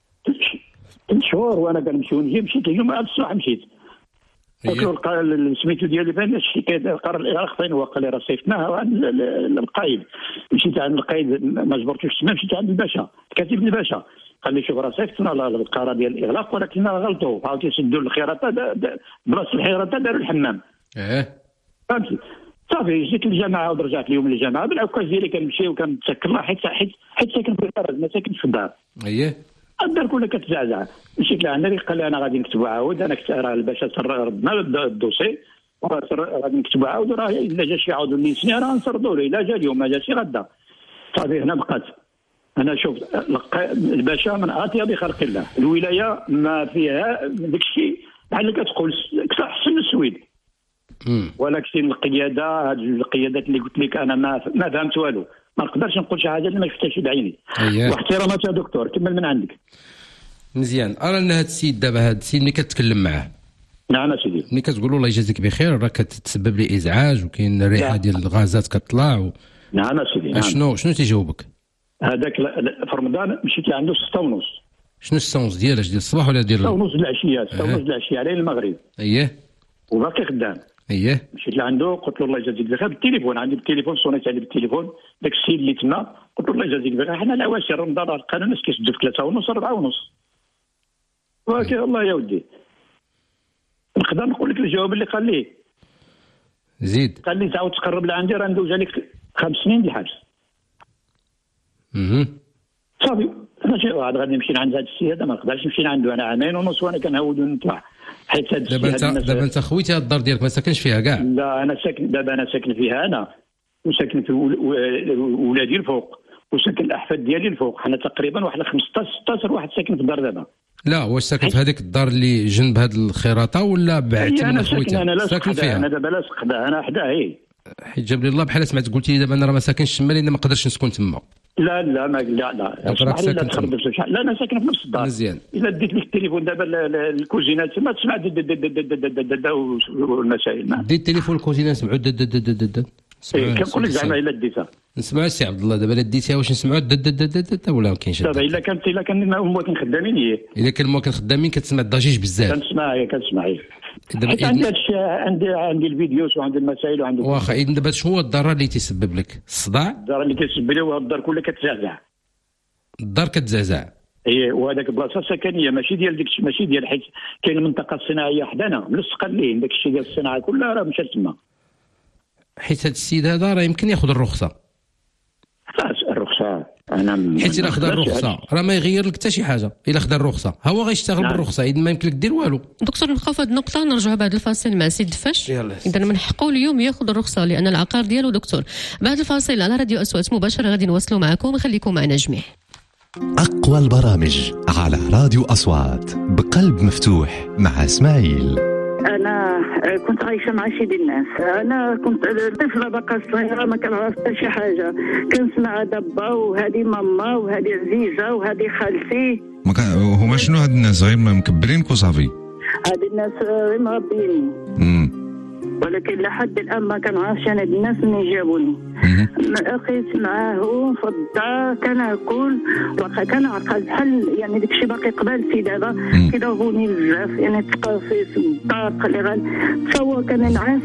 3 شهور وانا كنمشي ونجي. مشيت اليوم هذا الصباح مشيت قلت له سميتو ديالي فين الشكايه قرار الاغلاق فين هو؟ قال لي راه صيفطناه عند القايد. مشيت عند القايد ما جبرتوش تما، مشيت عند الباشا كاتب الباشا قال لي شوف راه صيفطنا القرار ديال الاغلاق ولكن غلطوا عاودوا يسدوا الخياطه بلاصه الحيرطه داروا الحمام. فهمتي. صافي جيت للجامعه ورجعت اليوم للجامعه بالعكاز ديالي كنمشي وكنتسكر الله حيت ساكن في الدار ما ساكنش في الدار. الدار كلها كتزعزع. مشيت لعندنا قال لي انا غادي نكتبو عاود، انا راه الباشا ردنا الدوسي غادي نكتبو عاود، راه الا جا شي عاود نيسني راه نسردو له، الا جا اليوم ما جاش غدا. صافي هنا بقات. انا شوف الباشا من اطيب خلق الله. الولايه ما فيها داك الشيء بحال اللي كتقول احسن من السويد. ولكن القياده هاد القيادات اللي قلت لك انا ما فهمت والو، ما نقدرش نقول شي حاجه اللي ما شفتهاش بعيني. واحترامات يا دكتور كمل من عندك. مزيان. ارى ان هذا السيد دابا هذا السيد ملي كتكلم معاه نعم سيدي ملي كتقول له الله يجازيك بخير راه كتسبب لي ازعاج وكاين الريحه ديال الغازات كتطلع نعم سيدي. نعم. شنو تيجاوبك؟ هذاك في رمضان مشيت لعنده 6:30. شنو 6:30 ديال الصباح ولا ديال 6:30 العشيه؟ 6:30 العشيه على المغرب. وباقي خدام. مشيت لعنده قلت له الله يجازيك بخير بالتليفون، عندي بالتليفون صونيت عليه بالتليفون داك السيد اللي تما قلت له الله يجازيك بخير حنا العواشر رمضان راه لقينا الناس كيسدوا في 3:30 4:30. ولكن الله يا ودي نقدر نقول لك الجواب اللي قال لي زيد. قال لي تعاود تقرب لعندي راه ندوز عليك 5 سنين ديال الحبس. صافي انا شي واحد غادي نمشي لعند هذا السيد هذا ما نقدرش نمشي عنده، انا 2 ونص وانا كنهود ونطلع حيت هذا دابا انت خويتي هاد الدار ديالك ما ساكنش فيها كاع؟ لا انا ساكن دابا انا ساكن فيها انا وساكن في ولادي الفوق، وساكن الاحفاد ديالي الفوق. حنا تقريبا واحد 15 16 واحد ساكن في الدار دابا. لا واش ساكن في هذيك الدار اللي جنب هذه الخراطه ولا بعدتي من خويتك؟ انا ساكن فيها. انا دابا لاصق حداها، انا حداها هي. حيت جاب لي الله بحال سمعت قلتي لي دابا انا راه ما ساكنش تما لان ما نقدرش نسكن تما. لا لا ما لا راك ساكن تما. لا انا ساكن في نفس الدار. مزيان. الا ديت لك التليفون دابا الكوزينات تما تسمع والمسائل. ديت التليفون الكوزينه نسمعوا كنقول لك زعما الا ديتها نسمعوا السي عبد الله. دابا الا ديتيها واش نسمعوا ولا ما كاينش؟ دابا الا كان موالين خدامين هي. الا كان موالين خدامين كتسمع الضجيج بزاف. كنسمع دابا عندي الفيديوز وعندي المسائل وعندي واخا. اذا دابا شنو هو الضرر اللي تيسبب لك؟ الصداع؟ الضرر اللي تيسبب لي هو الدار كلها كتزعزع. الدار كتزعزع. ايه وهذاك بلاصه سكنيه ماشي ديال ديك ماشي ديال حيت كاين المنطقه الصناعيه حدانا ملصقه ليه داك الشيء ديال الصناعه كلها راه مشات تما. حيت هذا السيد هذا راه يمكن ياخذ الرخصه. الرخصه انا حيت الا خدا الرخصه راه ما يغير لك حتى شي حاجه. الا خدا الرخصه هو غيشتغل بالرخصه اذا ما يمكن لك دير والو. دكتور نبقاو في هذه النقطه نرجعوا بعد الفاصل مع سيد فاش. اذا من حقه اليوم ياخذ الرخصه لان العقار ديالو دكتور. بعد الفاصل على راديو أصوات مباشره غادي نواصلوا معكم. خليكم معنا جميع. أقوى البرامج على راديو أصوات بقلب مفتوح مع إسماعيل. أنا كنت عايشة مع سيدي الناس. أنا كنت طفلة بقى صغيرة ما كنعرف حتى شي حاجة. كنسمع دبا وهذه ماما وهذه عزيزة وهذه خالتي. هما شنو هاد الناس غير مكبرينك وصافي؟ هاد الناس غير مربيني. ولكن لحد الآن ما كنعرفش أنا الناس منين جابوني. لقيت معاهم في الدار كناكل واخا كنعقل بحال يعني داكشي باقي قبل في دابا كيضربوني بزاف يعني تقافي في الدار اللي تصور كنعس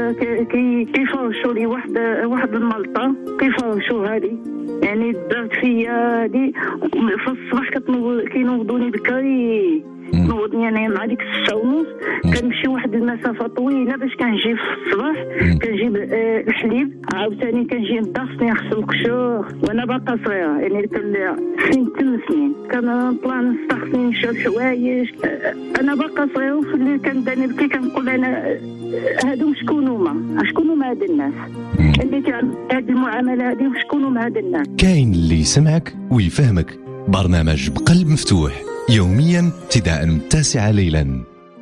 كيفرشوا لي واحد الملطه كيفرشوا هذه يعني درت فيا هذه في الصباح كينوضوني بكري نوضني يعني مع ديك 6:30 كنمشي واحد المسافه طويله باش كنجي في الصباح كنجيب الحليب عاوتاني كنجي ندخسني نغسل القشور وانا باقا صغيره يعني سنين 8 سنين كنطلع نستخسني نشرب الحوايج انا باقا صغيره وفي الليل كنداني بكي كنقول انا هادو شكون هما هاد الناس اللي كيعملوا هاد المعامله هادي وشكون هما هاد الناس. كاين اللي يسمعك ويفهمك. برنامج بقلب مفتوح يوميا ابتداء من 9 ليلا.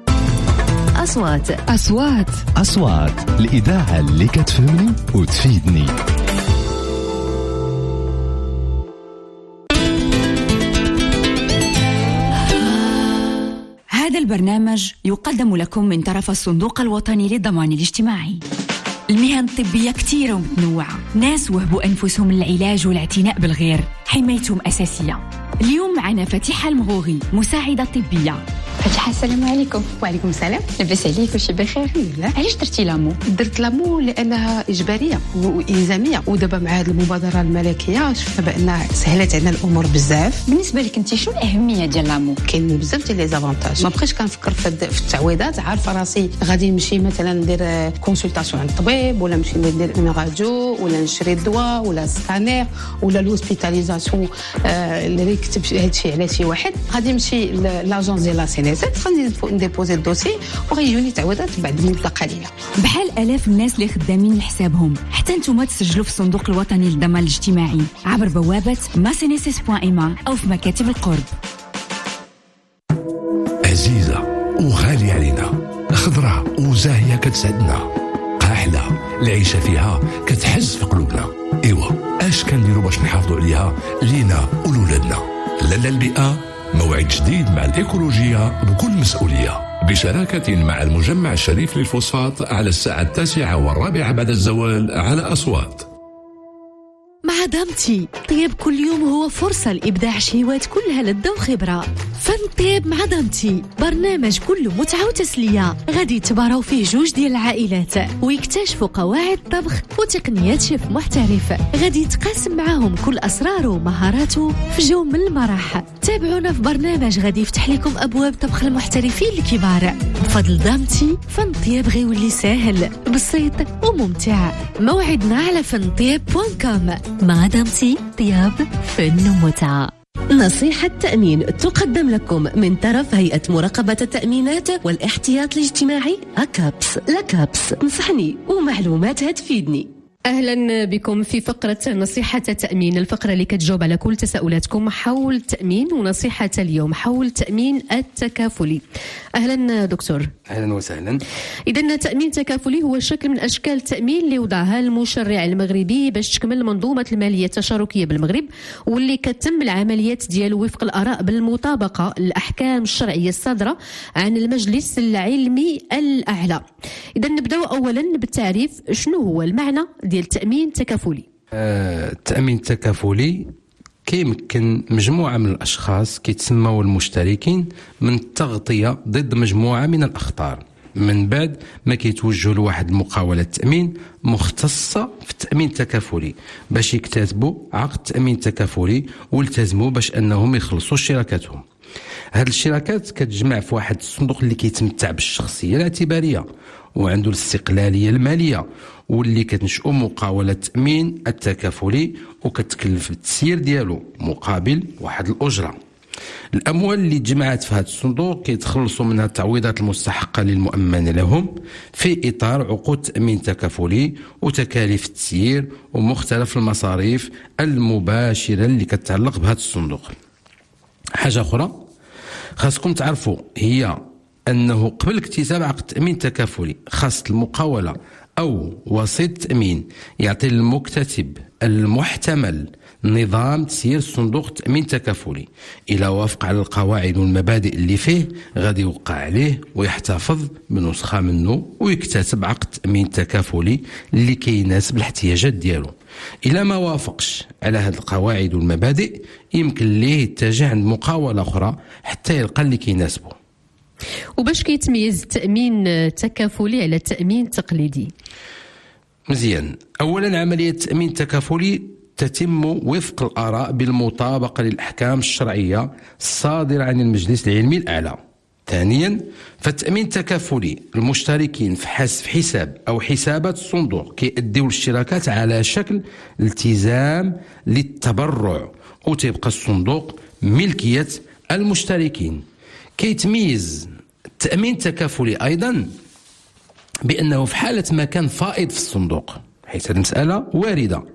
أصوات الإذاعة اللي كتفهمني وتفيدني. هذا البرنامج يقدم لكم من طرف الصندوق الوطني للضمان الاجتماعي. المهن الطبية كتيرة ومتنوعة. ناس وهبوا أنفسهم للعلاج والاعتناء بالغير، حمايتهم أساسية. اليوم معنا فتيحة المغوغي مساعدة طبية. فتيحة السلام عليكم. وعليكم السلام. لاباس عليك وشي بخير؟ علاش درتي لامو؟ درت لامو لانها اجباريه والزاميه ودابا مع هذه المبادره الملكيه شفنا بان سهلت علينا الامور بزاف. بالنسبه لك انت شنو الاهميه ديال لامو؟ كاين بزاف ديال لي زافونتاج. ما بقيتش كنفكر في التعويضات. عارفه راسي غادي نمشي مثلا ندير كونسلطاسيون عند الطبيب ولا نمشي ندير اون راديو ولا نشري الدواء ولا سكانير ولا لوسبيتاليزاسيون اللي يكتب هادشي على شي واحد. غادي نمشي لاجونس ديال لا غادي نديبوزي الدوسي وغيجوني تعويضات بعد مده قليله. بحال الاف الناس اللي خدامين لحسابهم حتى نتوما تسجلوا في الصندوق الوطني للضمان الاجتماعي عبر بوابه maseneses.ima او في مكاتب القرب. عزيزه وغاليه علينا، خضراء وزاهيه كتسعدنا، قاحله العيشه فيها كتحز في قلوبنا. ايوا اش كنديروا باش نحافظوا عليها لينا ولولادنا؟ لاله البيئه موعد جديد مع الإيكولوجيا بكل مسؤولية بشراكة مع المجمع الشريف للفوسفات على الساعة 9:15 بعد الزوال على أصوات. مع دامتي طيب كل يوم هو فرصة لإبداع شهوات كلها لذة وخبرة. فن طيب مع دامتي برنامج كله متعة وتسلية غادي يتباروا فيه جوج ديال العائلات ويكتشفوا قواعد طبخ وتقنيات شيف محترف غادي يتقاسم معاهم كل أسراره ومهاراته في جو من المرح. تابعونا في برنامج غادي يفتح لكم أبواب طبخ المحترفين الكبار. بفضل دامتي فن طيب غيولي ساهل بسيط وممتع. موعدنا على فنطيب.com. مع دامتي طياب فن ومتعة. نصيحة تأمين تقدم لكم من طرف هيئة مراقبة التأمينات والاحتياط الاجتماعي أكابس. لكابس نصحني ومعلوماتها تفيدني. أهلا بكم في فقرة نصيحة تأمين، الفقرة اللي كتجاوب على كل تساؤلاتكم حول التأمين، ونصيحة اليوم حول التأمين التكافلي. أهلا دكتور. أهلا وسهلا. إذن التأمين التكافلي هو شكل من أشكال التأمين اللي وضعها المشرع المغربي باش تكمل المنظومة المالية التشاركية بالمغرب، واللي كتم العمليات ديالو وفق الآراء بالمطابقة للأحكام الشرعية الصادرة عن المجلس العلمي الأعلى. إذا نبدأ أولا بالتعريف، شنو هو المعنى ديال التأمين التكافلي؟ التأمين التكافلي كيمكن مجموعة من الأشخاص كيتسموا المشتركين من التغطية ضد مجموعة من الأخطار، من بعد ما كيتوجهوا لواحد المقاولة تأمين مختصة في التأمين التكافلي باش يكتاتبوا عقد تأمين تكافلي والتزموا باش أنهم يخلصوا شراكاتهم. هاد الشراكات كتجمع في واحد الصندوق اللي كيتمتع بالشخصية الاعتبارية وعنده الاستقلالية المالية، واللي كتنشئوا مقاولة تأمين التكافلي وكتكلف التسيير ديالو مقابل واحد الأجرة. الأموال اللي تجمعات في هذا الصندوق كيتخلصوا منها التعويضات المستحقة للمؤمن لهم في إطار عقود تأمين تكافلي وتكاليف التسيير ومختلف المصاريف المباشرة اللي كتتعلق بهذا الصندوق. حاجة أخرى خاصكم تعرفوا هي أنه قبل اكتساب عقد تأمين تكافلي خاص المقاولة أو وسيط تأمين يعطي المكتتب المحتمل نظام تسيير صندوق تأمين تكافلي. إلى وافق على القواعد والمبادئ اللي فيه غادي يوقع عليه ويحتفظ بنسخة منه ويكتسب عقد تأمين تكافلي اللي كيناسب الاحتياجات ديالو. إلى ما وافقش على هذه القواعد والمبادئ يمكن ليه يتجه عند مقاولة أخرى حتى يلقى اللي كيناسبه. وباش كيتميز التأمين التكافلي على التأمين التقليدي؟ مزيان، أولا عملية التأمين التكافلي تتم وفق الآراء بالمطابقة للأحكام الشرعية الصادرة عن المجلس العلمي الأعلى. ثانيا، فالتأمين التكافلي المشتركين في حساب أو حسابات الصندوق كيأديو الاشتراكات على شكل التزام للتبرع وتبقى الصندوق ملكية المشتركين. كيتميز التأمين التكافلي أيضا بأنه في حالة ما كان فائض في الصندوق، حيث هذه المسألة واردة،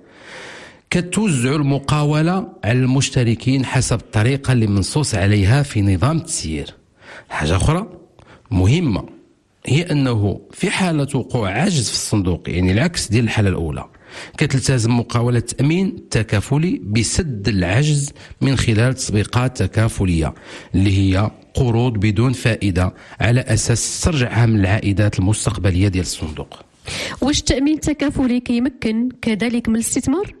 كتوزع المقاولة على المشتركين حسب الطريقة اللي منصوص عليها في نظام التسيير. حاجة أخرى مهمة هي أنه في حالة وقوع عجز في الصندوق، يعني العكس ديال الحالة الأولى، كتلتزم مقاولة تأمين تكافلي بسد العجز من خلال تسويقات تكافلية اللي هي قروض بدون فائدة على أساس تسترجعها من العائدات المستقبلية ديال الصندوق. واش التأمين التكافلي كيمكن كذلك من الاستثمار؟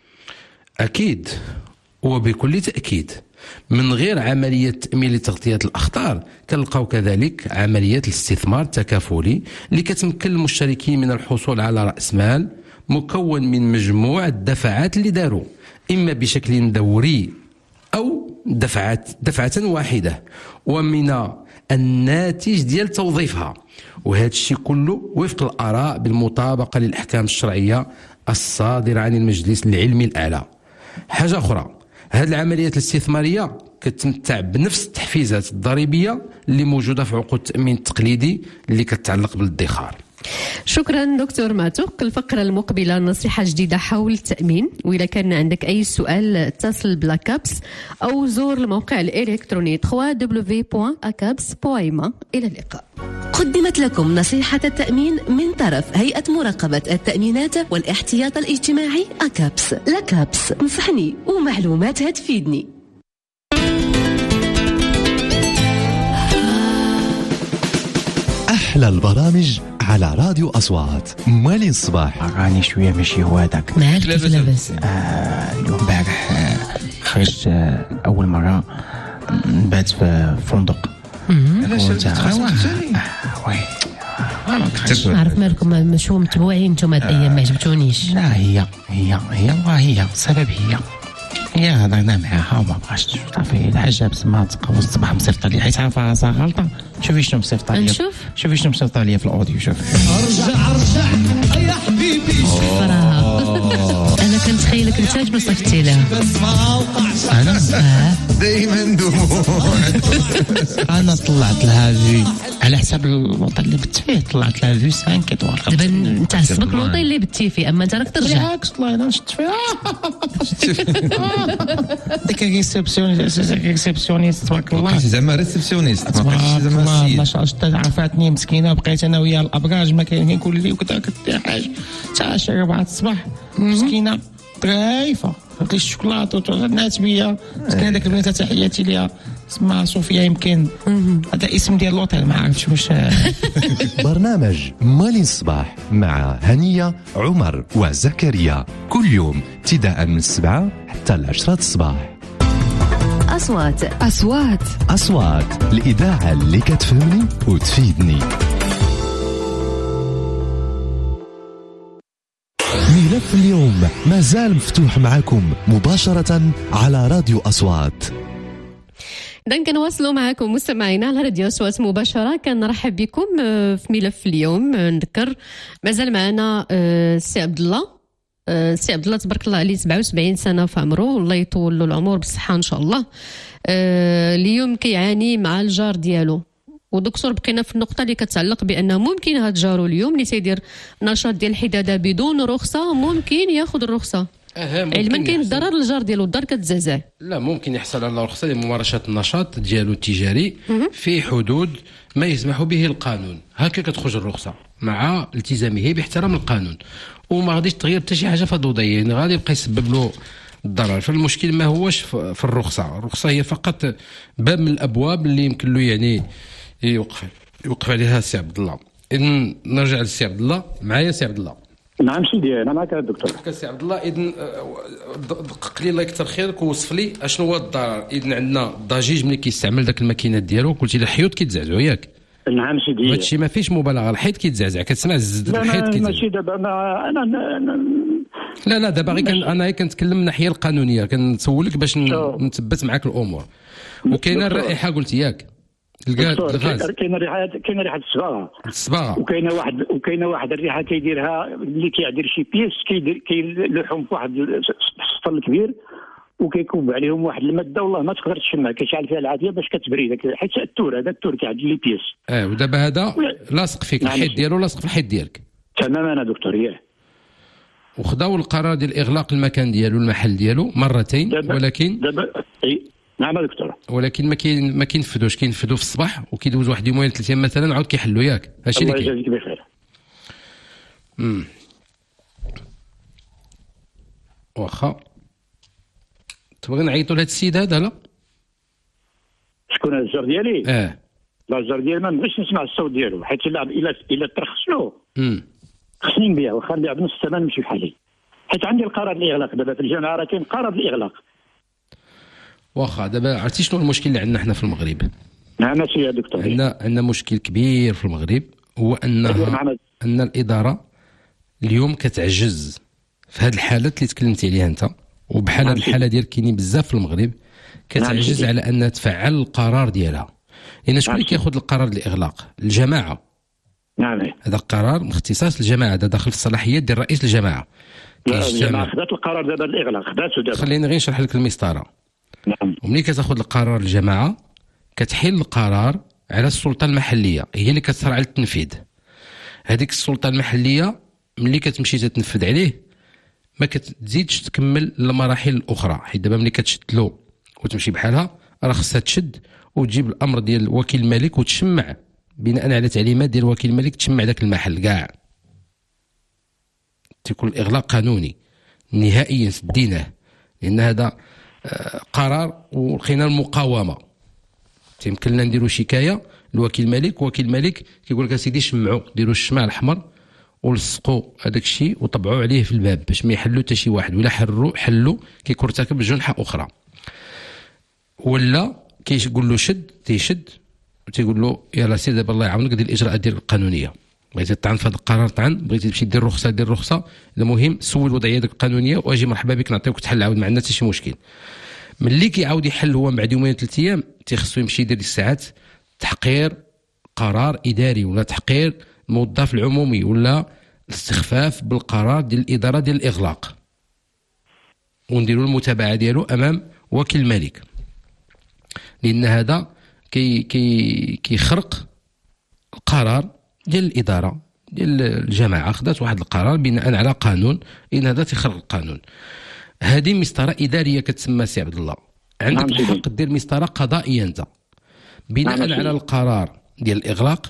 أكيد وبكل تأكيد. من غير عملية تأمين لتغطية الأخطار كنلقاو كذلك عملية الاستثمار التكافلي اللي كتمكن المشتركين من الحصول على رأس مال مكون من مجموعة دفعات اللي داروا إما بشكل دوري أو دفعة واحدة ومن الناتج ديال توظيفها، وهذا الشيء كله وفق الآراء بالمطابقة للأحكام الشرعية الصادرة عن المجلس العلمي الأعلى. حاجة أخرى، هذه العمليات الاستثمارية كتمتع بنفس التحفيزات الضريبية اللي موجودة في عقود التأمين التقليدي اللي كتتعلق بالادخار. شكرا دكتور معتوق. الفقرة المقبلة نصيحة جديدة حول التأمين، وإذا كان عندك أي سؤال اتصل بلاكابس أو زور الموقع الإلكتروني www.acabs.ma. إلى اللقاء. قدمت لكم نصيحة التأمين من طرف هيئة مراقبة التأمينات والاحتياط الاجتماعي أكابس. لاكابس، نصحني ومعلومات هتفيدني. أحلى البرامج على راديو أصوات. مالي الصباح أغاني شوية ماشي هو هذاك معاك كيف لاباس؟ اليوم امبارح خرجت أول مرة نبات في فندق. علاش وي نعرف مالكم شو متبوعين نتوما هاد الأيام ما عجبتونيش. لا هي السبب هي هضرنا معاها وما بغاش صافي الحاجه بسما تقوى الصباح مصيفطه لي حيت عارفه راسها غلطه. شوفي شنو مصيفطه لي، شوفي شنو مصيفطه لي في الاوديو. شوف ارجع يا حبيبي. انا كنتخيلك انت اش صيفطتي لها. انا دايما دموع انا طلعت لها في على حساب الوطن اللي بت فيه، طلعت لها في 5 اطوار. دابا انت حسبك الوطن اللي بتي فيه، اما انت راك ترجع. بالعكس والله انا شفت فيها ديك ريسبسيونيست تبارك الله. زعما ريسبسيونيست تبارك الله ما شاء الله. عرفاتني مسكينه، بقيت انا ويا الابراج ما كاين كل اللي وكذا كدير حاجه حتى 4 الصباح مسكينه ضعيفه. قلت لي الشوكولاط وتنات بيا مسكينه. داك البنات تحياتي ليها اسمها صوفيا، يمكن هذا اسم ديال الوطن ما عرفتش واش. برنامج مالي الصباح مع هنية عمر وزكريا كل يوم ابتداء من 7 حتى 10 الصباح. أصوات الإذاعة اللي كتفهمني وتفيدني. ملف اليوم مازال مفتوح معكم مباشرة على راديو أصوات. إذن كنواصلوا معكم مستمعينا على راديو أصوات مباشرة. كنرحب بكم في ملف اليوم. نذكر مازال معنا السي عبد الله. السي عبد الله تبارك الله عليه 77 سنة في عمره، والله يطول له العمر بالصحة إن شاء الله. اليوم كيعاني مع الجار ديالو، ودكتور بقينا في النقطة اللي كتعلق بأنه ممكن هاد جارو اليوم اللي تيدير نشاط ديال الحدادة بدون رخصة ممكن ياخذ الرخصة. علما كاين الضرر للجار ديالو، الدار كتزعزع. لا، ممكن يحصل على رخصة لممارسة النشاط ديالو التجاري في حدود ما يسمح به القانون. هكا كتخرج الرخصة مع التزامه باحترام القانون، وما غاديش تغير حتى شي حاجة في الوضعية، يعني غادي يبقى يسبب له الضرر. فالمشكل ما هوش في الرخصة. الرخصة هي فقط باب من الأبواب اللي يمكن له يعني يوقف عليها السي عبد الله. إذن نرجع للسي عبد الله. معايا سي عبد الله؟ نعم سيدي انا معك الدكتور. سي عبد الله، اذن دقق لي الله يكثر خيرك ووصف لي اشنو هو الضرر. اذن عندنا الضجيج ملي كيستعمل داك الماكينات ديالو، قلتي لي الحيوط كيتزعزعوا ياك؟ نعم سيدي. هذا الشيء ما فيش مبالغه، الحيط كيتزعزع، كتسمع الزد الحيط كيتزعزع. ماشي دابا لا دابا غير انا كنتكلم من الناحيه القانونيه، كنسولك باش نثبت معاك الامور. وكاينه الرائحه قلتي ياك الغاز، كاينه ريحه الصباغه وكاينه واحد الريحه كيديرها اللي كيعدير شي بيس، كيلوحهم في واحد السطل كبير وكيكب عليهم واحد الماده والله ما تقدر تشمها، كيشعل فيها العافيه باش كتبري حيت التور كيعدل لي بيس. ودابا هذا لاصق فيك الحيط ديالو، لاصق في الحيط ديالك تماما انا دكتور. ياه وخداو القرار ديال اغلاق المكان ديالو المحل ديالو مرتين، ولكن نعم دكتور، ولكن ما كينفذوش. كينفذوا في الصباح وكيدوز واحد يومين 3 ايام مثلا عاود كيحلوا ياك. هادشي اللي الله يجازيك بخير. واخا تبغي نعيطوا لهاد السيد هذا؟ لا شكون الجار ديالي؟ لا الجار ديالي ما نبغيش نسمع الصوت ديالو، حيت الا ترخص له خصني نبيع، واخا نبيع بنص الثمن نمشي بحالي، حيت عندي القرار الاغلاق. دابا في الجامعه راه كاين قرار الاغلاق. واخا دابا عرفتي شنو المشكل اللي عندنا حنا في المغرب؟ نعم ماشي يا دكتور. عندنا مشكل كبير في المغرب، هو ان الاداره اليوم كتعجز في هذه الحالات اللي تكلمتي عليها انت، وبحال هذه الحاله ديال كاينين بزاف في المغرب، كتعجز على انها تفعل القرار ديالها. لان شكون اللي كياخذ القرار الاغلاق؟ الجماعه. نعم هذا القرار من اختصاص الجماعه، هذا داخل في الصلاحيات ديال رئيس الجماعه. الجماعه خدات القرار دابا الاغلاق، خداتو دابا. خليني غير نشرح لك المسطره. نعم. وملي كتاخذ القرار الجماعه كتحيل القرار على السلطه المحليه، هي اللي كتسهر على التنفيذ. هذيك السلطه المحليه ملي كتمشي تتنفذ عليه ما كتزيدش تكمل المراحل الاخرى، حيت دابا ملي كتشدلو وتمشي بحالها راه خصها تشد وتجيب الامر ديال وكيل الملك وتشمع بناء على تعليمات ديال وكيل الملك، تشمع داك المحل كاع. تيكون الاغلاق قانوني نهائيا سديناه، لان هذا قرار ولقينا المقاومه. يمكن لنا نديروا شكايه لوكيل الملك، وكيل الملك كيقول لك اسيدي شمعوا، ديروا الشمع الاحمر ولصقوا هذاك الشيء وطبعوا عليه في الباب باش ما يحلوا حتى شي واحد، ولا حلوا كيكون ارتكب جنحه اخرى. ولا كيقول له شد تيشد وتيقول له يلا سيدي دابا الله يعاونك دير الاجراءات ديال القانونيه، بغيتي تطعن في هذا القرار طعن، بغيتي تمشي دير رخصه دير رخصه، المهم سول الوضعيه ديك القانونيه واجي مرحبا بك نعطيوك تحل عاود، ما عندنا حتى شي مشكل. ملي كيعاود يحل هو بعد يومين 3 ايام تيخصو يمشي يدير الساعات تحقير قرار اداري ولا تحقير الموظف العمومي ولا الاستخفاف بالقرار ديال الاداره ديال الاغلاق، ونديروا المتابعه ديالو امام وكيل الملك، لان هذا كيخرق القرار ديال الاداره ديال الجماعه، خدات واحد القرار بناء على قانون، ان هذا تيخرق القانون. هذه مسطره اداريه كتسمى سي عبد الله. عندك الحق دير مسطره قضائيه انت بناء على القرار ديال الاغلاق،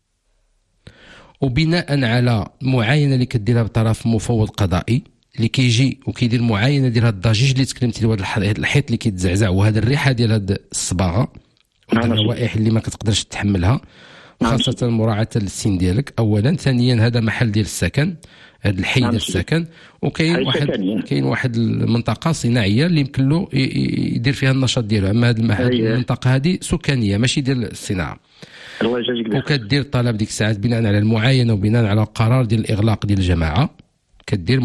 وبناء على معاينه اللي كديرها بطرف مفوض قضائي اللي كيجي وكيدير معاينه ديال هذا الضجيج اللي تكلمتي عليه، هذا الحيط اللي كيتزعزع وهذا الريحه ديال هذه الصباغه والروائح اللي ما كتقدرش تحملها، خاصه مراعاه للسن ديالك اولا. ثانيا هذا محل ديال السكن، هذا الحي ديال السكن، وكاين واحد المنطقه صناعيه اللي يمكن له يدير فيها النشاط ديالو. اما هذه المنطقه هذه سكانيه ماشي ديال الصناعه، وكدير طلب ديك الساعات بناء على المعاينه وبناء على القرار ديال الاغلاق ديال الجماعه، كدير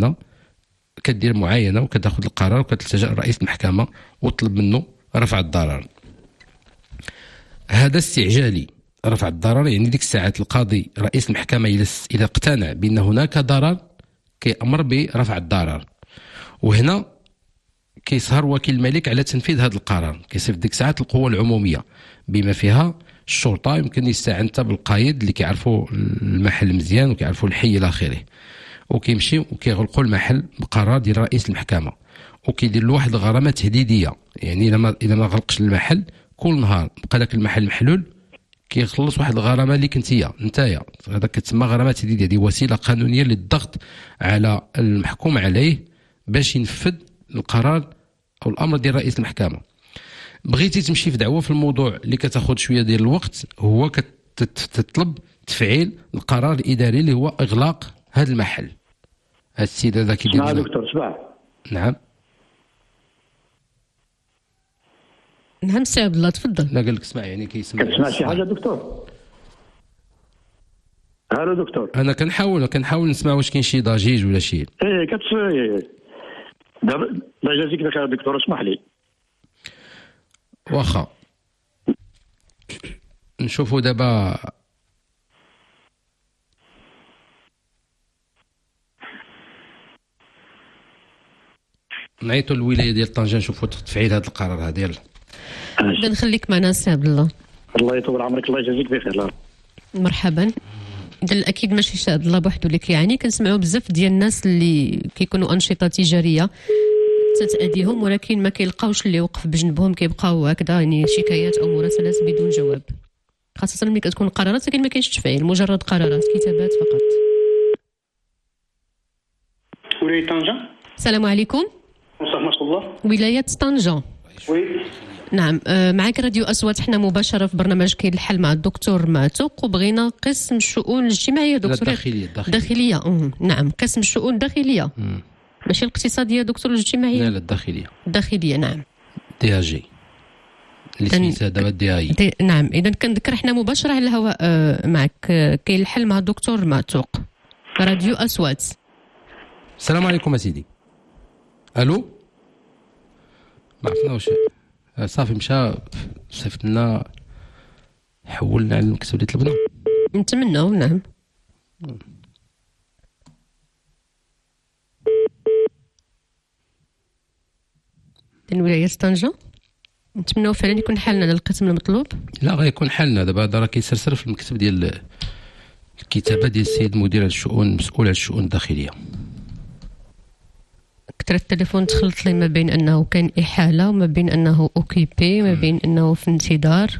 معاينه وكتاخذ القرار وكتلتجأ لرئيس المحكمه وطلب منه رفع الضرر. هذا استعجالي رفع الضرر، يعني ديك الساعات القاضي رئيس المحكمه اذا اقتنع بان هناك ضرر كيأمر برفع الضرر، وهنا كيسهر وكيل الملك على تنفيذ هذا القرار. كيصيف ديك الساعات القوى العموميه بما فيها الشرطه، يمكن يستعين حتى بالقايد اللي كيعرفوا المحل مزيان وكيعرفوا الحي الى اخره، وكيمشي وكيغلقوا المحل بقرار ديال رئيس المحكمه، وكيدير له واحد الغرامه تهديديه. يعني اذا ما غلقش المحل كل نهار بقى داك المحل محلول كيخلص واحد الغرامه اللي كنتيا نتايا، هذا كتسمى غرامه تهديديه. هذه وسيله قانونيه للضغط على المحكوم عليه باش ينفذ القرار او الامر ديال رئيس المحكمه. بغيتي تمشي في دعوه في الموضوع اللي كتاخذ شويه ديال الوقت، هو كتطلب تفعيل القرار الاداري اللي هو اغلاق هذا المحل. هذا السيد هذا كيدير. نعم دكتور صباح. نعم سي عبد الله تفضل. لا قال لك اسمع، يعني كتسمع شي حاجه دكتور؟ الو دكتور. انا كنحاول نسمع واش كاين شي ضجيج ولا شي. دابا الله يجازيك بخير دكتور، اسمح لي. واخا نشوفوا دابا نعيطوا للولايه ديال طنجة نشوفوا تفعيل هذا القرار هذا. يلا نخليك معنا سي عبد الله. الله يطول عمرك، الله يجازيك بخير. مرحبا. اذا اكيد ماشي سي عبد الله بوحدو اللي كيعاني، كنسمعوا بزاف ديال الناس اللي كيكونوا انشطه تجاريه تتأديهم ولكن ما كيلقاوش اللي يوقف بجنبهم، كيبقاو هكذا يعني شكايات او مراسلات بدون جواب، خاصه ملي كتكون القرارات لكن ما كاينش تفعيل، مجرد قرارات كتابات فقط. ولاية طنجة. السلام عليكم. ورحمة الله. ولاية طنجة. وي. نعم، معك راديو أصوات، حنا مباشرة في برنامج كاين الحل مع الدكتور معتوق، وبغينا قسم الشؤون الاجتماعية دكتور. الداخلية. نعم، قسم الشؤون الداخلية ماشي الاقتصادية دكتور، الاجتماعية. لا الداخلية نعم. دي اجي اللي سميتها دابا دي اي. نعم، اذا كنذكر حنا مباشرة على الهواء معك كاين الحل مع الدكتور معتوق راديو أصوات. السلام عليكم اسيدي. الو ما عرفنا واش صافي مشى صيفط لنا، حولنا على المكتب اللي طلبنا نتمناو. نعم ولاية طنجة نتمناو فعلا يكون حالنا على القسم المطلوب. لا غيكون حالنا دابا، هذا راه كيسرسر في المكتب ديال الكتابه ديال السيد مدير الشؤون المسؤول على الشؤون الداخليه. كثر التليفون تخلط لي ما بين انه كان احاله وما بين انه اوكيبي ما بين انه في انتظار.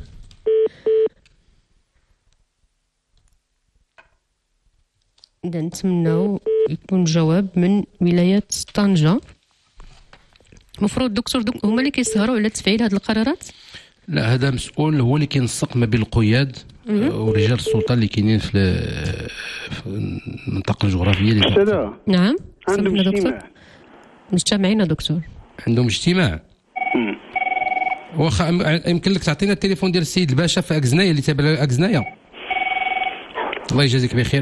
اذا نتمناو يكون جواب من ولاية طنجة. المفروض دكتور هما اللي كيسهروا على تفعيل هذه القرارات. لا هذا مسؤول، هو اللي كينسق ما بين القياد ورجال السلطه اللي كاينين في المنطقه الجغرافيه اللي. نعم عندهم اجتماع. مجتمعين دكتور. عندهم اجتماع. واخا يمكن لك تعطينا التليفون ديال السيد الباشا في اكزنايه اللي تابع اكزنايه. الله يجازيك بخير.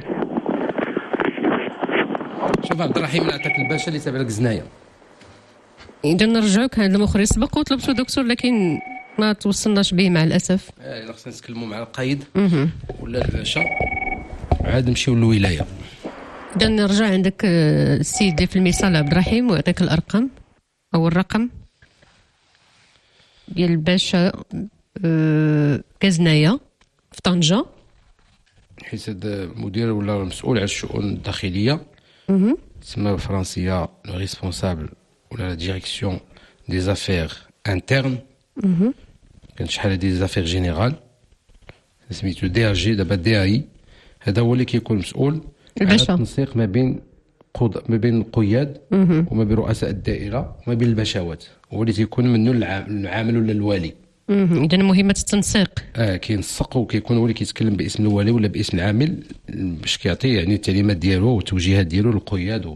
شوف عبد الرحيم نعطيك الباشا اللي تابع اكزنايه. اذا نرجعوك هذا الاخر سبق وطلبتو دكتور لكن ما توصلناش به مع الاسف. الا خصنا نتكلموا مع القايد ولا الباشا عاد نمشيو للولايه. اذا نرجع عندك السيد اللي في المثال عبد الرحيم ويعطيك الارقام او الرقم ديال الباشا كازنايا في طنجة، حيت هذا المدير ولا المسؤول على الشؤون الداخلية تسمى بالفرنسية لو ريسبونسابل ولا لا ديريكسيون دي زافير انترن. كان شحال دي زافير جينيرال سميتو دي ار جي، دابا دي اي. هذا هو اللي كيكون مسؤول على التنسيق ما بين القياد وما بين رؤساء الدائره وما بين البشوات، هو اللي تيكون منه العامل ولا الوالي. اذا مهمه التنسيق كينسق وكيكون هو اللي كيتكلم باسم الوالي ولا باسم العامل باش كيعطي يعني التعليمات ديالو والتوجيهات ديالو للقياد.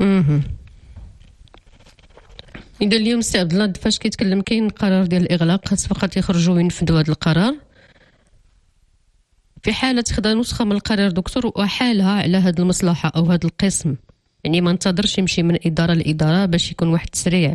إذا اليوم سي عبد الله فاش كيتكلم كاين قرار ديال الإغلاق، خاص فقط يخرجوا وينفذوا هذا القرار. في حالة خدا نسخة من القرار دكتور وحالها على هذه المصلحة أو هذا القسم، يعني ما انتظرش يمشي من إدارة لإدارة باش يكون واحد تسريع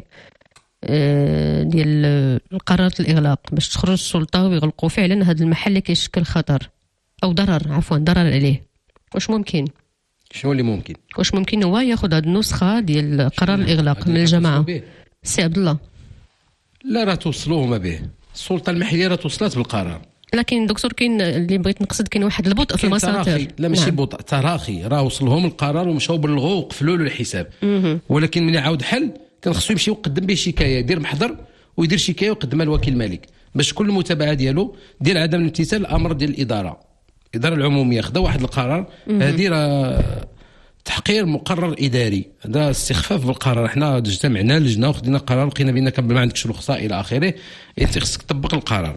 ديال القرارات الإغلاق باش تخرج السلطة ويغلقوا فعلا هذا المحل اللي كيشكل خطر أو ضرر عليه. واش ممكن؟ شنو اللي ممكن؟ واش ممكن هو ياخذ هذه النسخة ديال قرار الإغلاق من الجماعة؟ سي عبد الله لا راه توصلوه ما به، السلطة المحلية راه توصلت بالقرار. لكن دكتور كاين اللي بغيت نقصد كاين واحد البطء في المساطر. لا ماشي بطء، تراخي، راه وصلهم القرار ومشاو بلغوا وقفلوا له الحساب. ولكن من يعاود حل كان خصو يمشي ويقدم به شكايه، يدير محضر ويدير شكايه ويقدمها لوكيل الملك باش كل المتابعه ديالو ديال عدم الامتثال الامر ديال الاداره العموميه خدا واحد القرار. هذه راه تحقير مقرر اداري، هذا استخفاف بالقرار. حنا اجتمعنا لجنه وخدينا قرار لقينا بانك ما عندكش رخصه الى اخره، انت خصك تطبق القرار.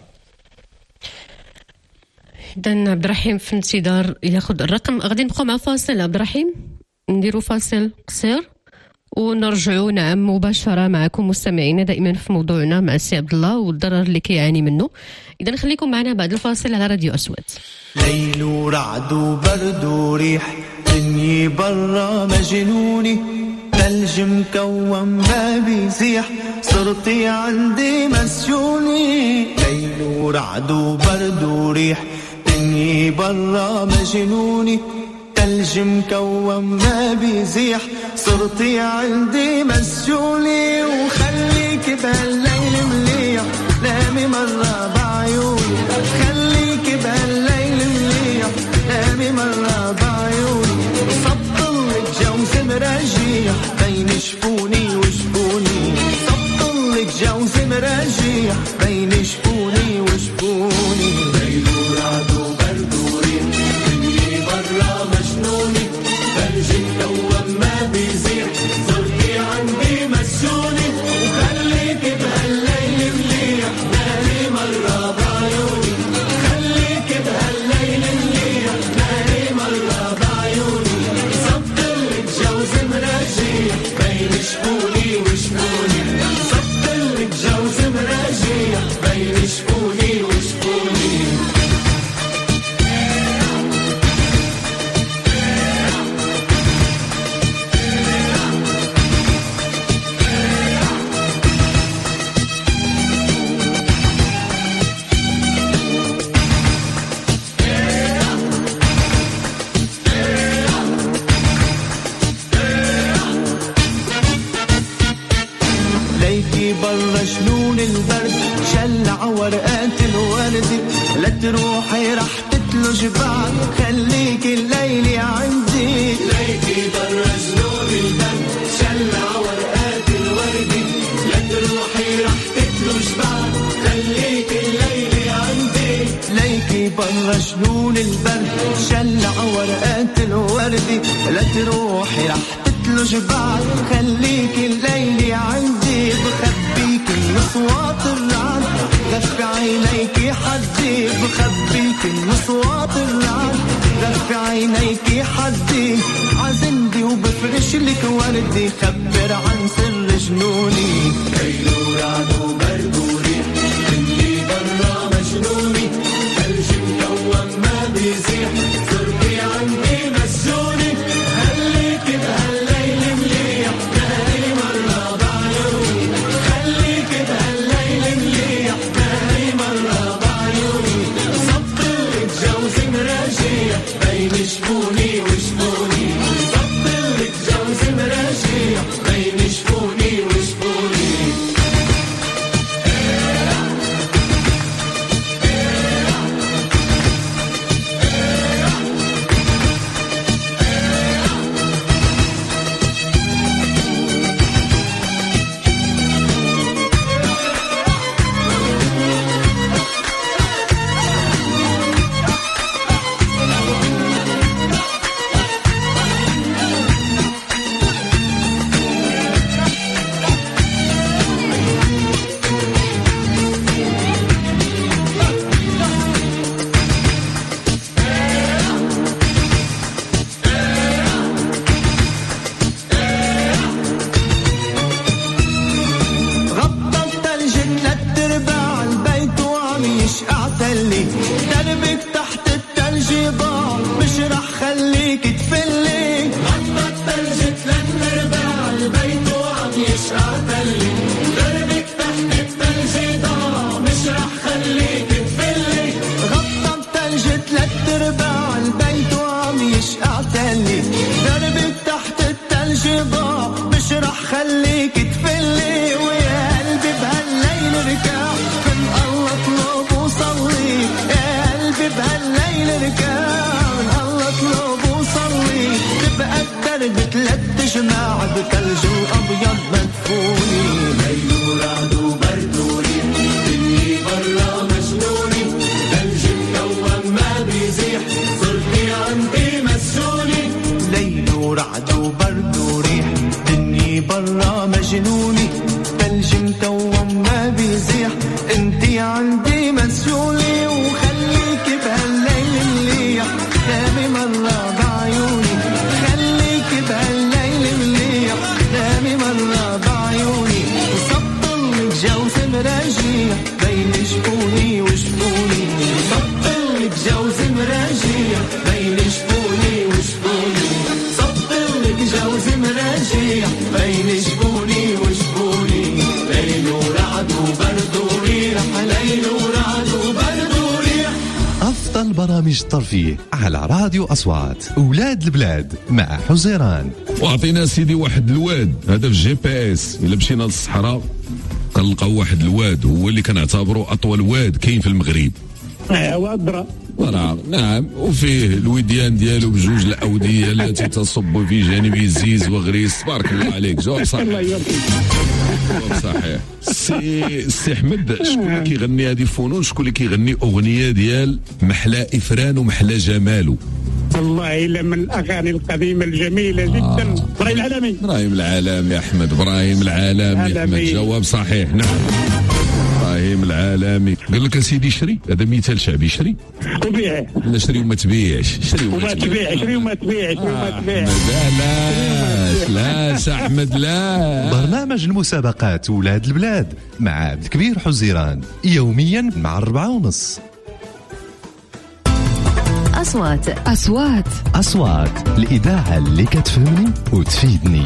إذن عبد الرحيم في انتظار ياخذ الرقم. غادي نبقاو مع فاصل عبد الرحيم، نديروا فاصل قصير ونرجعوا نعم مباشرة معكم مستمعينا دائما في موضوعنا مع السي عبد الله والضرر اللي كيعاني منه. إذن خليكم معنا بعد الفاصل على راديو أسود. ليل ورعد وبرد وريح، دنيا برا مجنوني، ثلج مكوم ما بيزيح، صرتي عندي مسجوني. ليل ورعد وبرد وريح، دنيا برا مجنوني، ثلج مكوم ما بيزيح، صرتي عندي مسجوني. وخليك بهالليل مليح، نامي مرة بعيوني، خليك بهالليل مليح، نامي مرة بعيوني. صبطلك جوز مراجيح بين شفوني وشفوني، صبطلك جوز مراجيح بين شفوني وشفوني. ليل ورعد وبرد وريح، دنيا برا مجنوني، ثلج مكوم ما بيزيح، صرتي عندي مسجوني. وخليك بهالليل مليح، نامي مرة بعيوني، خليك بهالليل مليح، نامي مرة بعيوني. صبتلك جوز مراجيح بين شفوني وشفوني، صبتلك جوز مراجيح بين شفوني وشفوني. ليكي برا جنون البرد، شلع ورقات الورد، لا تروحي رح تتلج بعد، خليكي الليلة عندي. ليكي برا جنون البرد، شلع ورقات الورد، لا تروحي رح تتلج بعد، خليكي الليلة عندي. ليكي برا جنون البرد، شلع ورقات الورد، لا تروحي رح تتلج بعد، خليكي الليلة عندي. بخبيك الأصوات الرعد، غفي عينيكي حدي، بخبيك الأصوات الرعد، غفي عينيكي حدي. عزندي وبفرش لك وردي، خبر عن سر جنوني. ليل ورعد وبرد وريح، دنيا برا مجنوني، ثلج مكوم ما بيزيح، صرتي عندي مسجوني. خليك بهالليل مليح، نامي مرة بعيوني، خليك بهالليل مليح، نامي مرة بعيوني. صبتلك جوز مراجيح بين شفوني وشفوني، صبتلك جوز مراجيح بين شفوني وشفوني. دربك تحت التلج ضاع مش رح خليك تفلي غطى التلج 3/4 البيت وعم يشقى تلي دربك تحت التلج ضاع مش رح خليك تفلي غطى التلج 3/4 البيت وعم يشقى تلي دربك تحت التلج ضاع مش رح خليك تفلي ويا قلبي بهالليل ركع من الله اطلب وصلي يا قلبي بهالليل ركع من الله اطلب وصلي تبقى الدرب 3 جماع بثلج وابيض مدفوني ليل ورعد وبرد وريح دنيا برا مجنوني ثلج مكون ما بيزيح صرتي عندي مسجوني ليل ورعد وبرد وريح دنيا برا مجنوني ثلج مكون ما بيزيح انتي عندي مسجوني وخليك بهالليل مليح نامي مرة بعيوني خليك بهالليل مليح نامي مرة بعيوني وسطلك جوز مراجيح بين شفوني وشفوني سطلك جوز مراجيح بين شفوني وشفوني سطلك جوز مراجيح بين شفوني وشفوني ليل ورعد وبرد وريح ليل ورعد وبرد وريح. أفضل برامج الترفيه على راديو أصوات أولاد البلاد مع حزيران. وعطينا سيدي واحد الواد هذا في GPS إلا مشينا للصحراء كنلقاو واحد الواد هو اللي كنعتبره أطول واد كاين في المغرب. وأدرى نعم وفيه الوديان ديالو بجوج الأودية التي تصب في جانب الزيز وغريس. تبارك الله عليك جواب صحيح. الله يبارك جواب صحيح. سي احمد شكون اللي كيغني هذه الفنون شكون اللي كيغني أغنية ديال محلى إفران ومحلى جمالو؟ والله إلا من الأغاني القديمة الجميلة جدا. إبراهيم العالمي. إبراهيم العالمي يا أحمد. إبراهيم العالمي أحمد جواب صحيح. نعم إبراهيم العالمي. قال لك سيدي شري هذا مثال شعبي شري وبيع لا شري وما تبيعش شري وما تبيع شري وما تبيع شري وما تبيع لا أحمد لا. برنامج المسابقات ولاد البلاد مع عبد الكبير حزيران يوميا مع 4:30. أصوات الإذاعة اللي كتفهمني وتفيدني.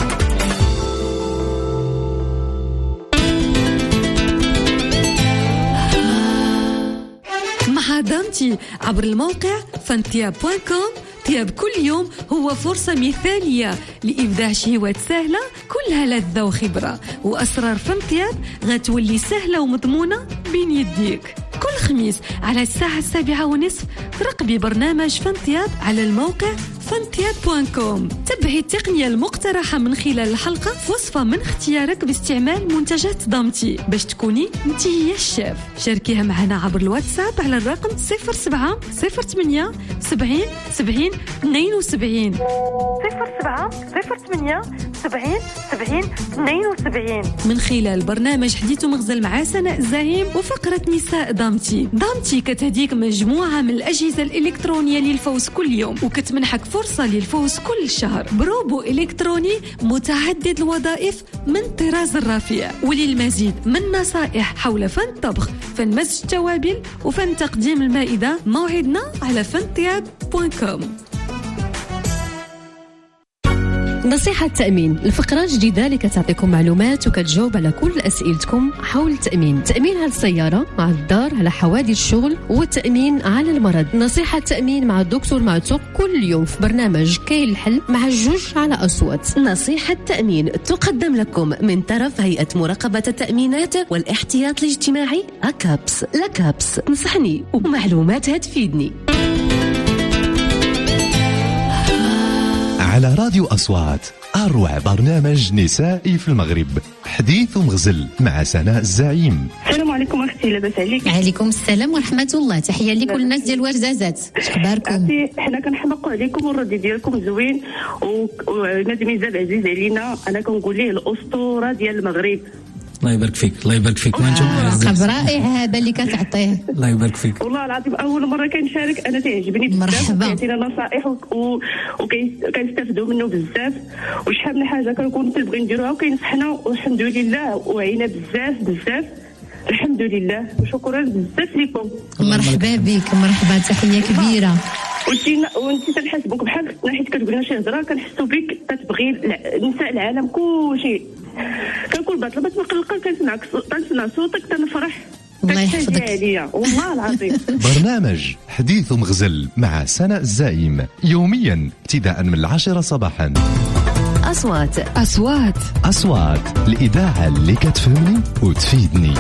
مع دامتي عبر الموقع فانتياب.com. تياب كل يوم هو فرصة مثالية لإبداع شهوات سهلة كلها لذة وخبرة، وأسرار فانتياب غتولي سهلة ومضمونة بين يديك. كل خميس على الساعة 7:30 ترقبي برنامج فانتياب على الموقع فانتياب.com. تبعي التقنية المقترحة من خلال الحلقة في وصفة من اختيارك باستعمال منتجات ضامتي باش تكوني انتي هي الشيف. شاركيها معنا عبر الواتساب على الرقم 07 08 70 70 72 07 08 70 70 72 من خلال برنامج حديث ومغزل مع سناء زاهيم وفقرة نساء ضامتي. كتهديك مجموعة من الأجهزة الإلكترونية للفوز كل يوم وكتمنحك فرصة للفوز كل شهر بروبو إلكتروني متعدد الوظائف من طراز الرفيع. وللمزيد من نصائح حول فن الطبخ، فن مزج التوابل وفن تقديم المائدة موعدنا على فانتياب.com. نصيحة تأمين، الفقرة جديدة اللي كتعطيكم معلومات وكتجاوب على كل أسئلتكم حول التأمين. تأمين على السيارة، على الدار، على حوادث الشغل، والتأمين على المرض. نصيحة تأمين مع الدكتور معتوق كل يوم في برنامج كاين الحل مع الجوج على أصوات. نصيحة تأمين تقدم لكم من طرف هيئة مراقبة التأمينات والاحتياط الاجتماعي أكابس. لكابس نصحني ومعلوماتها تفيدني. على راديو أصوات أروع برنامج نسائي في المغرب، حديث ومغزل مع سناء الزعيم. السلام عليكم اختي، لاباس عليك؟ عليكم السلام ورحمه الله. تحيه لكل الناس ديال ورزازات، اخباركم؟ حنا كنحمقوا عليكم والردي ديالكم زوين ونادي ميزاب عزيز علينا. انا كنقول ليه الاسطوره ديال المغرب. الله يبارك فيك، الله يبارك فيك. خبر رائع هذا اللي كتعطيه. الله يبارك فيك. والله العظيم اول مره كنشارك، انا تعجبني بزاف، مرحبا. كيعطينا نصائح وكنستافدوا منه بزاف، وشحال من حاجه كنكونوا كنبغي نديروها وكينصحنا، والحمد لله وعينا بزاف بزاف. الحمد لله وشكرا بزاف لكم. مرحبا بك، مرحبا، تحيه كبيره. وانت تنحسبوك بحال حيت كتقول لنا شي هضره كنحسوا بك كتبغي نساء العالم كلشي. كنكون باطله بس مقلقه كنسمع صوتك تنفرح. الله يحفظك عليا والله العظيم. برنامج حديث مغزل مع سناء الزايم يوميا ابتداء من 10 صباحا. أصوات الإذاعة اللي كتفهمني وتفيدني.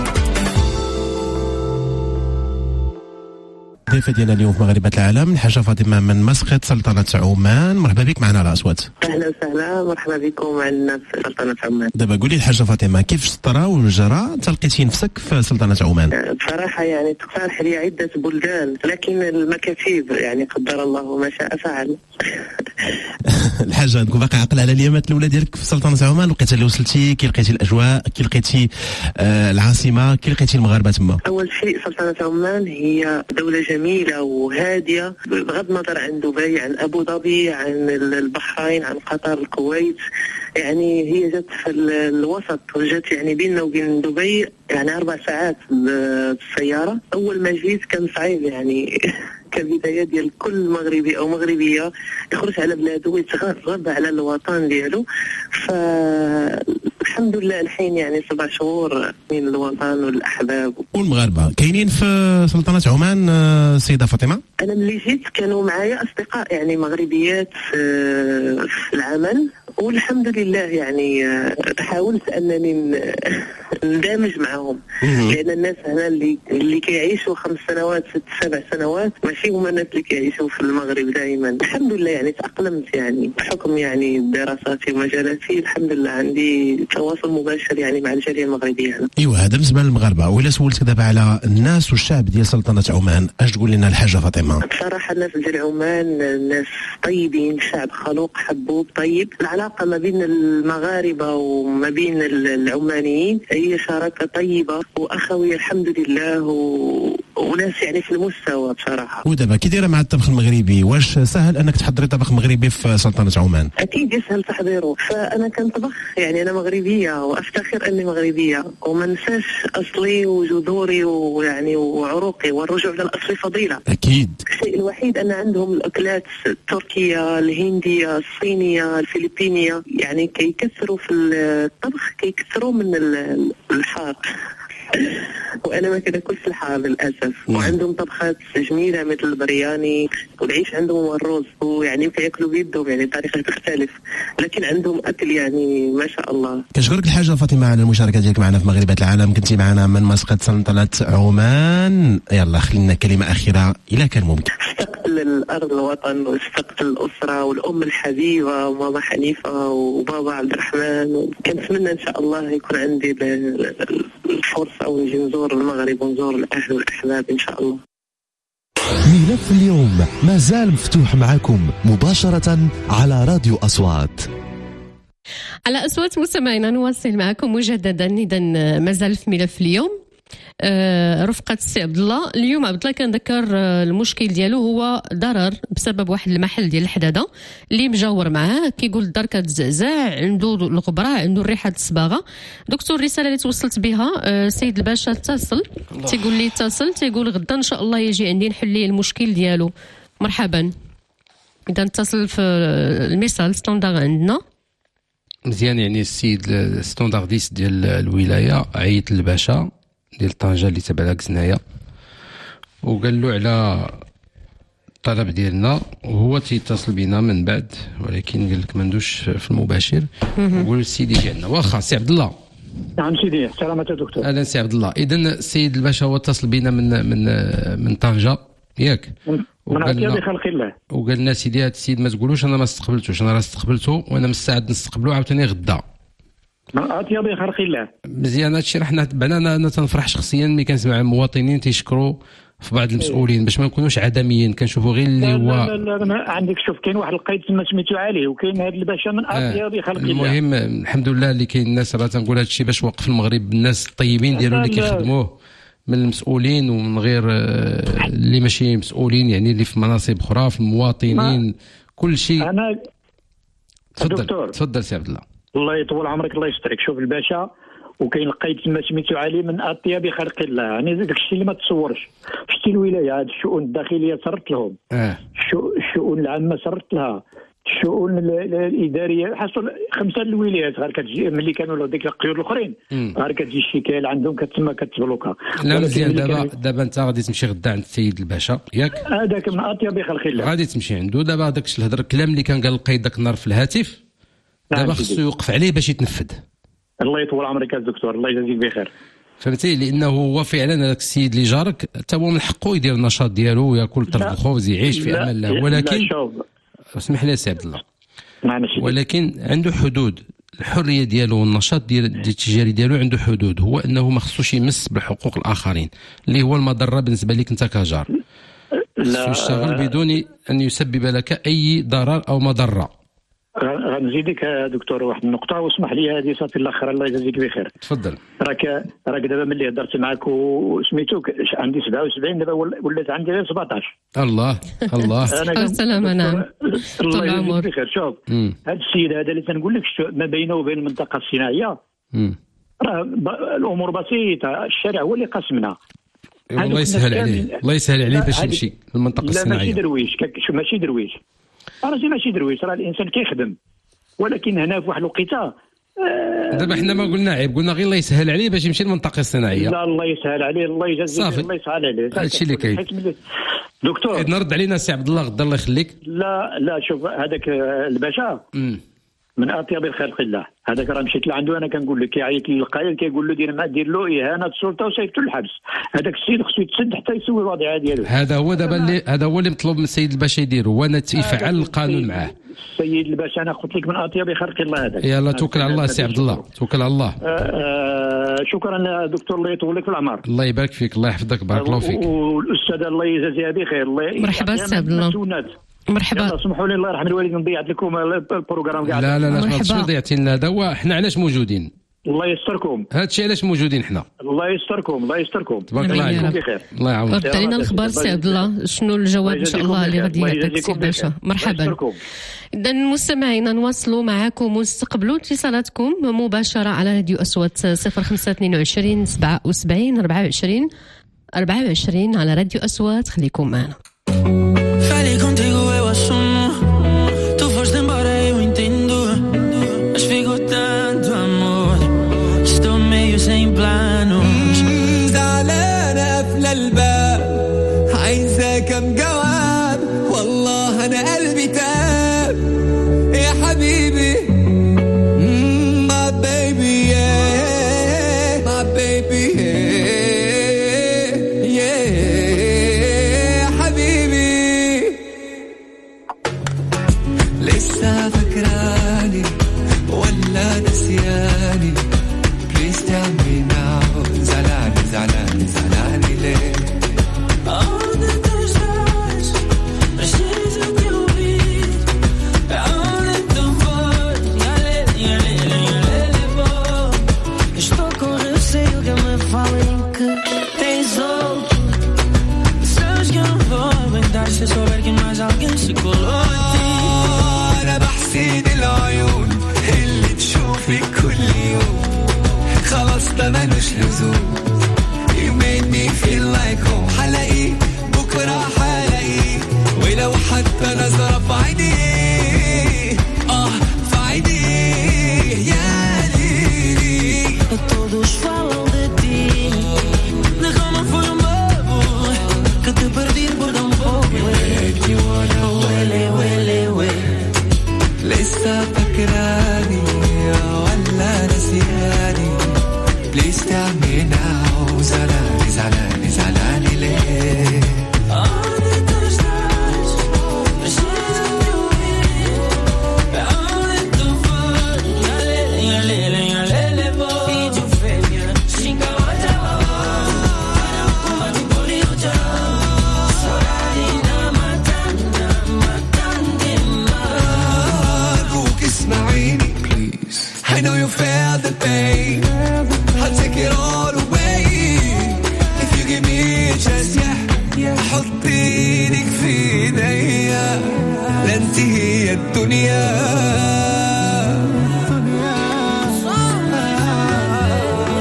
ضيفة ديالنا اليوم في مغاربة العالم الحاجة فاطمة من مسقط سلطنة عمان. مرحبا بك معنا على أصوات. أهلا وسهلا، مرحبا بكم معنا في سلطنة عمان. دابا قولي الحاجة فاطمة، كيف طرا وجرى تلقيتي نفسك في سلطنة عمان؟ بصراحة يعني تقترح لي عدة بلدان، لكن المكاتب يعني قدر الله ما شاء فعل. الحاجة باقي عقل على اليامات الأولى ديالك في سلطنة عمان، لقيتي اللي وصلتي، كي لقيتي الأجواء، كي لقيتي العاصمة، كي لقيتي المغاربة تما؟ أول شيء سلطنة عمان هي دولة جميلة وهادية بغض النظر عن دبي، عن أبو ظبي، عن البحرين، عن قطر، الكويت. يعني هي جت في الوسط، جت يعني بيننا وبين دبي يعني 4 ساعات بالسيارة. أول ما جيت كان صعيب يعني كبداية ديال كل مغربي أو مغربية يخرج على بلاده ويتغرب على الوطن ديالو. فالحمد لله الحين يعني 7 شهور من الوطن والأحباب. والمغاربة كاينين في سلطنة عمان سيدة فاطمة؟ أنا ملي جيت كانوا معايا أصدقاء يعني مغربيات في العمل، والحمد لله يعني حاولت أنني ندمج معهم، لأن الناس هنا اللي كيعيشوا 5 سنوات 6 7 سنوات ماشي هما الناس اللي كيعيشوا في المغرب دائما. الحمد لله يعني تأقلمت يعني بحكم يعني دراساتي ومجالاتي. الحمد لله عندي تواصل مباشر يعني مع الجالية المغربية هنا. ايوا هذا بالنسبة للمغاربة. وإلا سولتك دابا على الناس والشعب ديال سلطنة عمان، اش تقول لنا الحاجة فاطمة؟ بصراحة الناس ديال عمان ناس طيبين، شعب خلوق حبوب طيب. العلاقة ما بين المغاربة وما بين العمانيين هي شراكة طيبة وأخوية الحمد لله، وناس يعني في المستوى بصراحة. ودابا كي دايره مع الطبخ المغربي، واش سهل انك تحضري طبخ مغربي في سلطنة عمان؟ اكيد يسهل تحضيره، فانا كنطبخ يعني انا مغربية وافتخر اني مغربية وما ننساش اصلي وجذوري ويعني وعروقي، والرجوع للاصل فضيلة. اكيد. الشيء الوحيد ان عندهم الاكلات التركية، الهندية، الصينية، الفلبينية، يعني كيكثروا في الطبخ، كيكثروا من الحار وانا ما كناكلش الحار للاسف. وعندهم طبخات جميله مثل البرياني، والعيش عندهم هو الرز، ويعني كياكلوا بيدهم يعني طريقه تختلف، لكن عندهم اكل يعني ما شاء الله. كنشكرك الحاجه فاطمه على المشاركه ديالك معنا في مغربة العالم. كنتي معنا من مسقط سلطنة عمان. يلا خلينا كلمه اخيره اذا كان ممكن. استقبل الارض الوطن، واستقبل الاسره والام الحبيبه وماما حنيفه وبابا عبد الرحمن. كنتمنى ان شاء الله يكون عندي الفرصه ونجي نزور المغرب ونزور الاهل والاحباب ان شاء الله. ملف اليوم ما زال مفتوح معكم مباشرة على راديو أصوات. على أصوات مستمعينا نواصل معكم مجددا. إذا ما زال في ملف اليوم رفقة السي عبد الله. اليوم عبد الله كنذكر المشكل ديالو هو ضرر بسبب واحد المحل ديال الحداده اللي مجاور معاه. كيقول الدار كتزعزع، عنده الغبره، عنده الريحه الصباغه. دكتور الرساله اللي توصلت بها سيد الباشا اتصل، تيقول لي اتصل، تيقول غدا ان شاء الله يجي عندي نحل ليه المشكل ديالو. مرحبا. اذا اتصل في الميرسال ستاندار عندنا مزيان. يعني السيد ستاندارديست ديال الولايه عيط للباشا ديال طنجة اللي تبع لك زنايا وقال له على الطلب ديالنا، وهو تيتصل بينا من بعد، ولكن قال لك ما ندوش في المباشر. وقول السيدي ديالنا واخا سي عبد الله. نعم سيدي. سلامة دكتور. اهلا سي عبد الله. اذا السيد الباشا هو اتصل بينا من طنجة ياك، من اطيب خلق الله، وقال لنا سيدي هذا السيد ما تقولوش انا ما استقبلتوش، انا راه استقبلته وانا مستعد نستقبلو عاوتاني غدا من اطيب خلق الله. مزيان. هادشي راه حنا انا تنفرح شخصيا ملي كنسمع المواطنين تيشكروا في بعض المسؤولين باش ما نكونوش عدميين، كنشوفوا غير اللي هو لا عندك. شوف كاين واحد القيد تما سميتو عليه، وكاين هذا الباشا من اطيب خلق الله. المهم الحمد لله اللي كاين الناس، راه تنقول هذا الشيء باش وقف المغرب الناس الطيبين ديالو اللي كيخدموه من المسؤولين ومن غير اللي ماشي مسؤولين، يعني اللي في مناصب اخرى، في المواطنين كل شيء. انا تفضل سي عبد الله. الله يطول عمرك، الله يسترك. شوف الباشا وكاين القيد تما سميتو علي من اطيب خلق الله، يعني داك الشيء اللي ما تصورش. شتي الولايه هاد الشؤون الداخليه سرت لهم، الشؤون العامه سرت لها، الشؤون الاداريه حصل 5 الولايات غير كتجي ملي كانوا ديك القيود الاخرين غير كتجي الشكايه عندهم كتسمى كتبلوكا. لا مزيان. دابا انت غادي تمشي غدا عند السيد الباشا ياك، هذاك من اطيب خلق الله غادي تمشي عنده. دابا داك الهضر الكلام اللي كان قال القيد داك النهار في الهاتف دابا خصو يوقف عليه باش يتنفذ. الله يطول عمرك الدكتور، الله يجازيك بخير. فهمتي؟ لانه هو فعلا هذاك السيد اللي جارك حتى هو من حقه يدير النشاط ديالو وياكل طرف الخبز يعيش في امان الله، ولكن اسمح لي سي عبد الله، ولكن عنده حدود. الحريه ديالو والنشاط ديال التجاري ديالو عنده حدود، هو انه ما خصوش يمس بحقوق الاخرين اللي هو المضره بالنسبه لك انت كجار. خصو يشتغل بدون ان يسبب لك اي ضرر او مضره. غنزيدك دكتور واحد النقطه واسمح لي هذه صافي الاخر الله يجازيك بخير. تفضل. راك دابا ملي هضرت معاك وسميتوك عندي 77 دابا ولات عندي غير 17. الله الله السلامه. نعم الله يجازيك بخير. شوف هذا السيد هذا اللي تنقول لك ما بينه وبين المنطقه الصناعيه راه الامور بسيطه، الشارع هو اللي قسمنا. الله يسهل عليه، الله يسهل عليه باش يمشي للمنطقه الصناعيه. لا ماشي درويش، ماشي درويش، ماشي درويش، راه الانسان كيخدم، ولكن هنا في واحد الوقيته دابا حنا ما قلنا عيب، قلنا غير الله يسهل عليه باش يمشي للمنطقه الصناعيه. لا الله يسهل عليه، الله يجازيه، الله يسهل عليه. هادشي اللي كاين دكتور. نرد علينا سي عبد الله غدا الله يخليك. لا شوف هذاك الباشا من اطيب خلق الله، هذاك راه مشيت لعنده انا كنقول لك كيعيط للقايد كيقول له دير له اهانه السلطه وسيفته للحبس. هذاك السيد خصو يتسد حتى يسوي الوضعيه ديالو. هذا هو دابا هذا هو اللي مطلوب من السيد الباشا يدير، هو يفعل القانون معاه. السيد الباشا انا قلت لك من اطيب خلق الله هذاك. يلا توكل على الله سي عبد الله، توكل على الله. شكرا دكتور، الله يطول لك في العمر. الله يبارك فيك، الله يحفظك، بارك الله فيك. والاستاذه الله يجازيها بخير. الله مرحبا سي عبد الله. مرحبا. سمحوا لي الله يرحم الوالدين نضيعت لكم البروغرام كاع. لا ما ضيعتي لنا دواء، حنا علاش موجودين؟ الله يستركم. هادشي علاش موجودين حنا. الله يستركم. تبارك الله عليكم بخير. الله يعاونك. رد علينا الخبر سي عبد الله، شنو الجواب ان شاء الله اللي غادي يعطيك سي باشا. مرحبا. اذا مستمعينا نواصلوا معكم واستقبلوا اتصالاتكم مباشره على راديو اصوات 0522 77 24 على راديو اصوات. خليكم معنا. Falei contigo, eu assumo. Tu foste embora, eu entendo. Mas ficou tanto amor. Estou meio sem planos. زعلانة قافلة الباب، عايزة كم جواب. والله أنا قلبي تاب يا حبيبي. My baby yeah, my baby yeah. لسه فاكراني ولا نسياني؟ بليز tell me now. زعلاني ليه؟ Aonde tu estás? Preciso te ouvir. Aonde tu vais? Vou. Estou com receio que me falem que tens outro. Sabes que eu não vou aguentar se souber que mais alguém se colou em ti. أنا بحسد العيون اللي تشوفك كل يوم، خلاص ده ملوش لزوم. You made me feel like home. حلاقي بكرة حلاقي، ولو حتى نظرة في عيني في عيني يا ليلي. Todos falam de ti, de como foi bobo que te perdi por tão pouco. You wanna wele. لسه فاكراني ولا نسياني؟ Please tell me now. زعلاني ليه؟ Aonde tu estás? Preciso te ouvir. Aonde tu vais? Yalele vou. Vídeo fêmea, xinga outra uma de bolioja. Sorarina matando أرجوك اسمعيني please. I know you feel the pain. I'll take it all away if you give me a chance. حط ايدك في ايديا، لا انت هي الدنيا.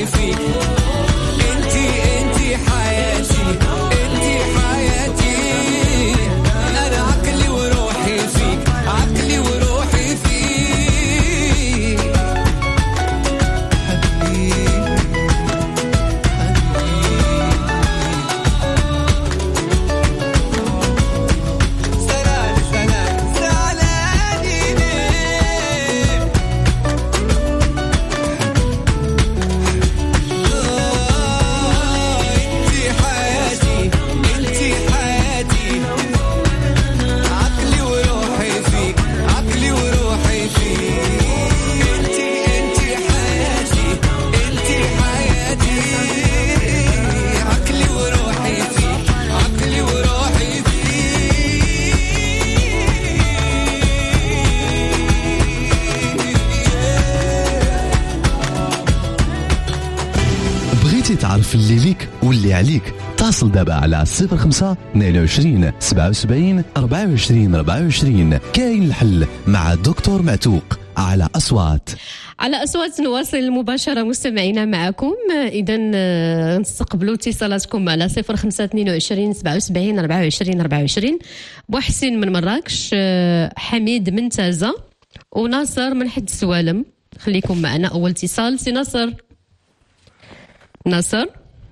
فيك انتي حياتي انتي حياتي انا عقلي وروحي فيك عقلي وروحي فيك تعرف اللي ليك واللي عليك اتصل دابا على 05 22 77 24 24. كاين الحل مع دكتور معتوق على أصوات. على أصوات نواصل المباشرة مستمعينا معكم. إذا نستقبلوا اتصالاتكم على 05 22 77 24 24. بوحسين من مراكش، حميد من تازة، وناصر من حد السوالم. خليكم معنا. أول اتصال سي ناصر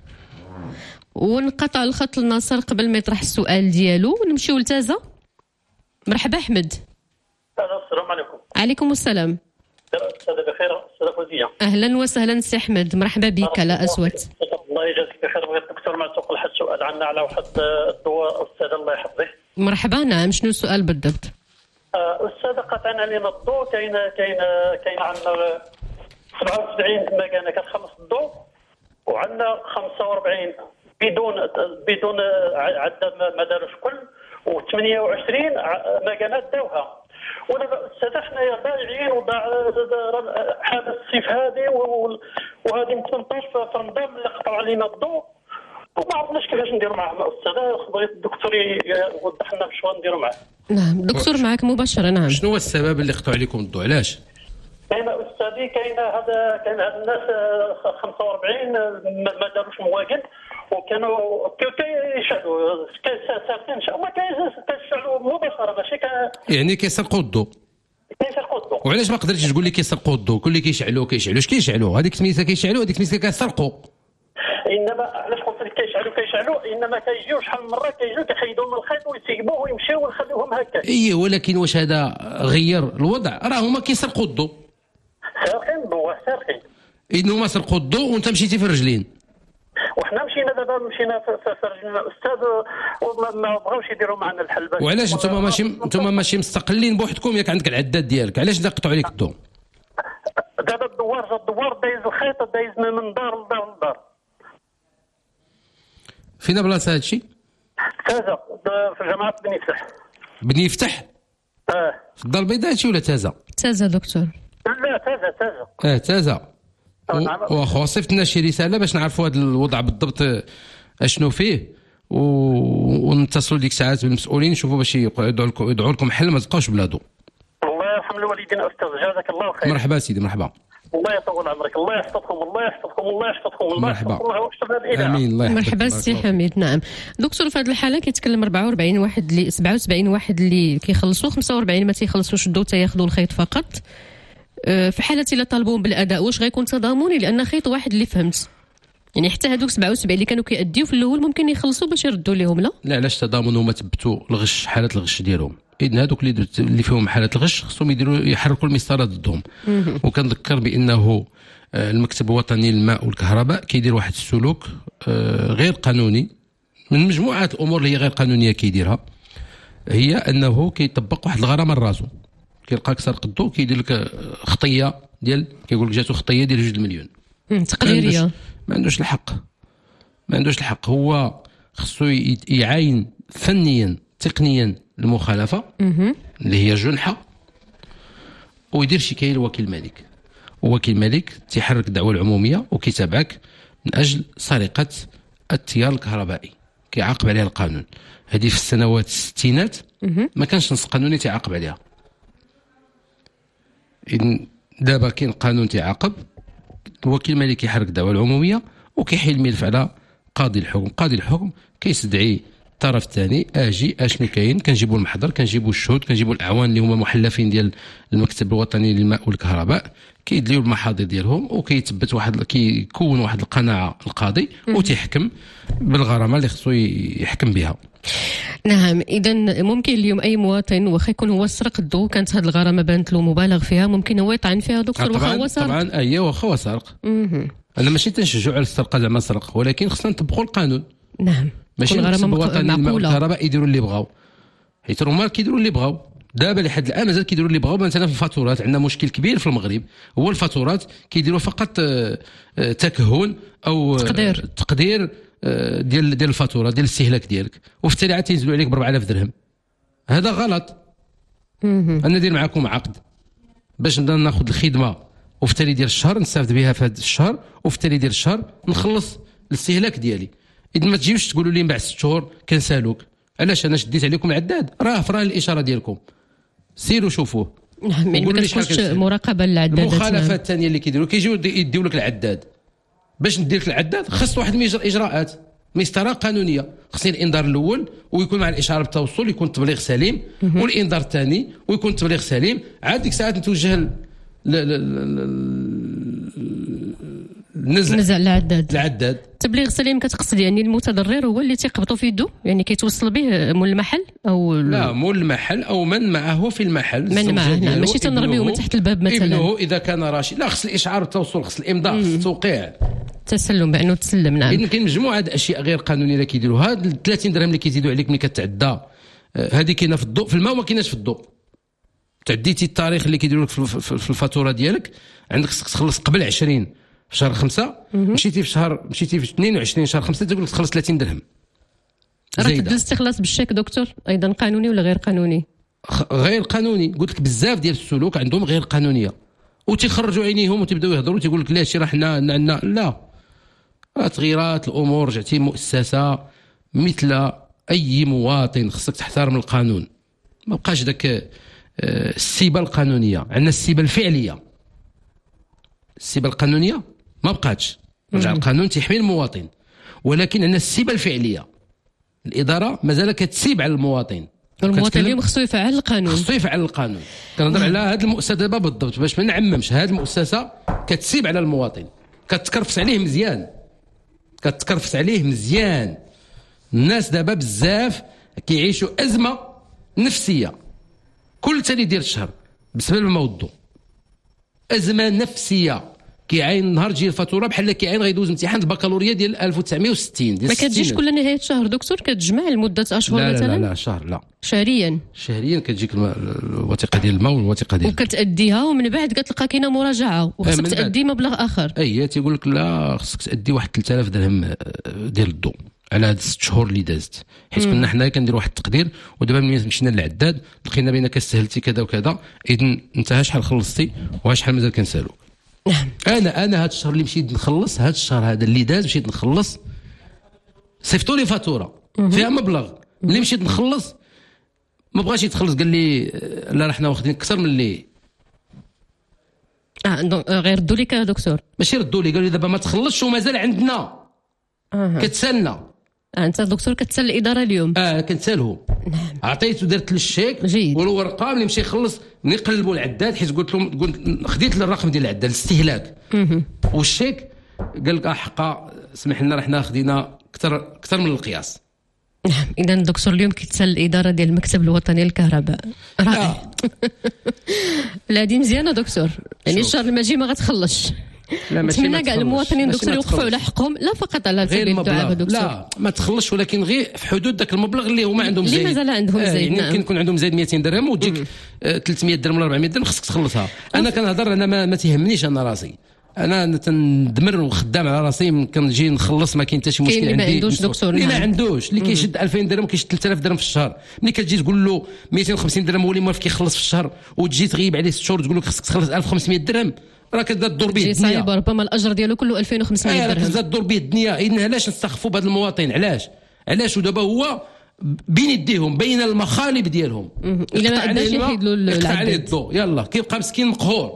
ونقطع الخط لناصر قبل ما يطرح السؤال ديالو ونمشيو لتازة. مرحبا أحمد. السلام عليكم. عليكم السلام. أستاذة بخير أستاذة فوزية. أهلا وسهلا سي أحمد، مرحبا بك على أصوات. الله يجازيك بخير. بغيت الدكتور معتوق لحد سؤال عنا على واحد الدواء أستاذ الله يحفظه. مرحبا. نعم، شنو السؤال بالضبط؟ أستاذة قطعا علينا الضوء. كاين عندنا 77 مكانة كتخلص الضوء، وعندنا 45 بدون عدة ما داروش كل، و28 مكانات داوها. ودابا استاذ حنايا ضايعين حادث الصيف هذه وهذه من 18 في رمضان اللي قطعوا علينا الضوء، وما عرفناش كيفاش نديروا معاه. استاذ بغيت الدكتور يوضح لنا شنو نديروا معاه. نعم دكتور معك مباشرة. نعم، شنو هو السبب اللي قطعوا عليكم الضوء؟ علاش؟ كاين استاذي كاين هاد الناس 45 ما داروش مواجد، وكانوا كيشعلوا ساكنين ما كيشعلوا مباشره ماشي يعني كيسرقوا الضوء. وعلاش ما قدرتش تقول لي كيسرقوا الضوء؟ كل اللي كيشعلوا اش كيشعلوا؟ هذيك سميتها كيشعلوا، هذيك سميتها كيسرقوا. انما علاش قلت لك كيشعلوا انما كيجيو شحال من مره كيجيو كيحيدوا من الخيط ويسيبوه ويمشيو ونخليوهم هكا. ايه، ولكن واش هذا غير الوضع؟ راه هما كيسرقوا الضوء. سارقين الضوء سارقين. إنه ما سرقوا الضوء وانت مشيتي في الرجلين. وحنا مشينا في رجلنا استاذ وما بغاوش يديروا معنا الحل. وعلاش نتوما ماشي مستقلين بوحدكم؟ ياك عندك العداد ديالك، علاش قطعوا عليك الضوء؟ دابا الدوار دايز الخيط دايز من دار لدار لدار. فين بلاصه هادشي؟ تازة في جامعة بني يفتح. في الدار البيضاء هادشي ولا تازة؟ تازة دكتور. لا تازة. تازة. واخا صيفط لنا شي رساله باش نعرفوا هذا الوضع بالضبط اشنو فيه، ونتصلوا ديك الساعات بالمسؤولين نشوفوا باش يدعوا لكم حل ما تبقاوش بلا ضوء. الله يرحم الوالدين استاذ، جزاك الله خير. مرحبا سيدي، مرحبا. الله يطول عمرك، الله يحفظكم الله يحفظكم الله يحفظكم الله يحفظكم. مرحبا. امين. الله يحفظك. مرحبا سي حميد. نعم دكتور، في هذه الحاله كيتكلم 44 واحد اللي 77 واحد اللي كيخلصوا، 45 ما تيخلصوش الضوء تياخذوا الخيط فقط. في حالة إلا طالبوا بالأداء واش غيكون تضامني؟ لأن خيط واحد اللي فهمت يعني حتى هذوك 77 اللي كانوا كيأديو في الأول ممكن يخلصوا باش يردوا لهم. لا علاش تضامن؟ هما تبتوا الغش، حالة الغش ديالهم. إذن هذوك اللي فيهم حالة الغش خصهم يحركوا المسطرة ضدهم. وكنذكر بأنه المكتب الوطني للماء والكهرباء كيدير واحد السلوك غير قانوني من مجموعة الأمور اللي هي غير قانونية كيديرها، هي أنه كيطبق واحد الغرامة لراسو. كيلقاك سرق الضوء كيدير لك خطيه ديال، كيقول لك جاتو خطيه ديال 2 مليون تقديريه. ما عندوش الحق. هو خصو يعاين فنيا تقنيا المخالفه اللي هي جنحه، ويدير شكايه لوكيل الملك. ووكيل الملك تيحرك الدعوه العموميه وكيتابعك من اجل سرقه التيار الكهربائي، كيعاقب عليها القانون. هذه في السنوات الستينات ما كانش نص قانوني تعاقب عليها. إذن دابا كاين قانون تعاقب، الوكيل المالي كيحرك الدعوه العموميه وكيحيل الملف على قاضي الحكم كيستدعي الطرف الثاني، اجي اشنو كاين، كنجيبوا المحضر، كنجيبوا الشهود، كنجيبوا الاعوان اللي هما محلفين ديال المكتب الوطني للماء والكهرباء، كيدليو المحاضر ديالهم وكيتثبت كيكون واحد القناعه القاضي وتيحكم بالغرامه اللي خصو يحكم بها. نعم، اذا ممكن اليوم اي مواطن واخا يكون هو سرق الضوء، كانت هذه الغرامه بانت له مبالغ فيها، ممكن هو يطعن فيها دكتور واخا هو سرق. طبعا اييه واخا هو سرق. انا ماشي تنشجعوا على السرقه زعما سرق، ولكن خصنا نطبقوا القانون. نعم، ماشي المكتب الوطني للماء والكهرباء يديروا اللي بغاو، حيت هما كيديروا اللي بغاو. دابا لحد الان مازال كيديروا اللي بغاو. مثلا في الفاتورات عندنا مشكل كبير في المغرب، هو الفاتورات كيديروا فقط تكهن او تقدير ديال الفاتوره ديال الاستهلاك ديالك، وفي التالي عاد تينزلوا عليك ب 4000 درهم. هذا غلط. انا ندير معكم عقد باش نبدا ناخذ الخدمه، وفي التالي ديال الشهر نستافد بها في هذا الشهر، وفي التالي ديال الشهر نخلص الاستهلاك ديالي. اذا ما تجيوش تقولوا لي من بعد 6 شهور كنسالوك. علاش؟ انا شديت عليكم العداد، راه في الاشاره ديالكم، سيروا شوفوه. نعم، يعني ما كتكونش مراقبه للعداد. المخالفات الثانيه اللي كيديروا كيجيو يديو لك العداد. باش ندير لك العداد خص واحد من اجراءات، مسطره قانونيه. خصني الانذار الاول ويكون مع الاشاره بالتوصل، يكون التبليغ سليم، والانذار الثاني ويكون التبليغ سليم. عاد ديك الساعات نتوجه نزع العداد. تبليغ سليم كتقصد يعني المتضرر هو اللي تيقبطوا في يده، يعني كيتوصل به مول المحل او لا مول المحل او من معه في المحل، من معه. نعم، ماشي تنرميوه من تحت الباب مثلا. ابنه اذا كان راشد، لا خص الاشعار والتوصل، خص الامضاء، خص التوقيع، تسلم بانه تسلم. نعم، إذن كاين مجموعه الاشياء غير قانونيه اللي كيديروا. هاد 30 درهم اللي كيزيدوا عليك ملي كتعدى، هذه كاينه في الضوء، في الماء ما كايناش في الضوء. تعديتي التاريخ اللي كيديروا لك في الفاتوره ديالك، عندك خصك تخلص قبل 20 في شهر 5، مشيتي في 22 شهر 5 تقول لك تخلص 30 درهم. راك الاستخلاص بالشيك دكتور ايضا قانوني ولا غير قانوني؟ غير قانوني. قلت لك بزاف ديال السلوك عندهم غير قانونيه، وتيخرجوا عينيهم وتبداو يهضروا تيقول لك لا شي راه حنا لا. تغييرات الامور، رجعتي مؤسسه مثل اي مواطن، خصك تحترم القانون. ما بقاش داك السيبه القانونيه. عندنا السيبه الفعليه، السيبه القانونيه ما بقاتش. رجع القانون تيحمي المواطن، ولكن عندنا السيبه الفعليه. الاداره مازال كتسيب على المواطن، والمواطن اليوم خصو يفعل القانون. كنهضر على هذه المؤسسه دابا بالضبط باش ما نعممش. هذه المؤسسه كتسيب على المواطن، كتكرفس عليه مزيان. الناس دابا بزاف كيعيشوا ازمه نفسيه كل ثاني ديال الشهر بسبب الموضوع. ازمه نفسيه، كيعين نهار تجي الفاتوره بحال كيعين غيدوز امتحان البكالوريا ديال 1960 ديال ما كتجيش كل نهايه شهر دكتور؟ كتجمع لمده اشهر لا مثلا؟ لا شهر لا، شهريا كتجيك الوثيقه ديال الماء والوثيقه ديال وكتاديها، ومن بعد كتلقى كاينه مراجعه وخصك تادي مبلغ اخر. تيقول لك لا خصك تادي واحد 3000 درهم ديال الضوء على هاد 6 شهور اللي دازت، حيت كنا حنا كنديروا واحد التقدير. ودابا ملي مشينا للعداد لقينا بينك استهلتي كذا وكذا، اذا انت شحال خلصتي وشحال مازال كنسالو. نعم، انا هاد الشهر اللي مشيت نخلص، هاد الشهر هذا اللي داز مشيت نخلص، صيفطوا لي فاتوره فيها مبلغ. ملي مشيت نخلص ما بغاش يتخلص، قال لي لا راه حنا واخدين اكثر من اللي غير ردوا لك يا دكتور. ماشي ردوا لي، قالوا لي دابا ما تخلصش ومازال عندنا كتسالنا. انت دكتور كتسال الاداره اليوم؟ كنسالهم. نعم، عطيته درت الشيك والورقه. ملي مشي يخلص ملي قلبوا العداد، حيت قلت خديت الرقم ديال العداد الاستهلاك والشيك، قال لك حقا سمح لنا راه حنا خدينا اكثر من القياس. نعم، اذا دكتور اليوم كيتسال الاداره ديال المكتب الوطني للكهرباء. رائع. لا دي مزيانه دكتور، يعني الشهر الماجي ما غتخلصش. نتمنى كاع المواطنين دكتور يوقفوا على حقهم، لا فقط على سبيل الدعاء دكتور. لا ما تخلصش، ولكن غير في حدود ذاك المبلغ اللي هما عندهم زايد، اللي مازال عندهم زايد. يعني يمكن يكون عندهم زايد 200 درهم وتجيك 300 درهم ولا 400 درهم خصك تخلصها. انا كنهضر، انا ما تيهمنيش انا راسي، انا تندمر وخدام على راسي، كنجي نخلص ما كاين حتى شي مشكل. عندي ما عندوش دكتور، اللي ما عندوش، اللي كيشد 2000 درهم كيشد 3000 درهم في الشهر. ملي كتجي تقول له 250 درهم هو اللي موافق كيخلص في الشهر، وتجي تغيب عليه 6 شهور تقول له خصك تخلص 1500 درهم، راه كتزاد الدور به الدنيا. صعيب، ربما الاجر ديالو كله 2500 درهم. كتزاد الدور به الدنيا. اذا علاش نستخفوا بهذا المواطن؟ علاش ودابا هو بين يديهم بين المخالب ديالهم. الا ما اداش يحيد له العداد، يلا كيبقى مسكين مقهور.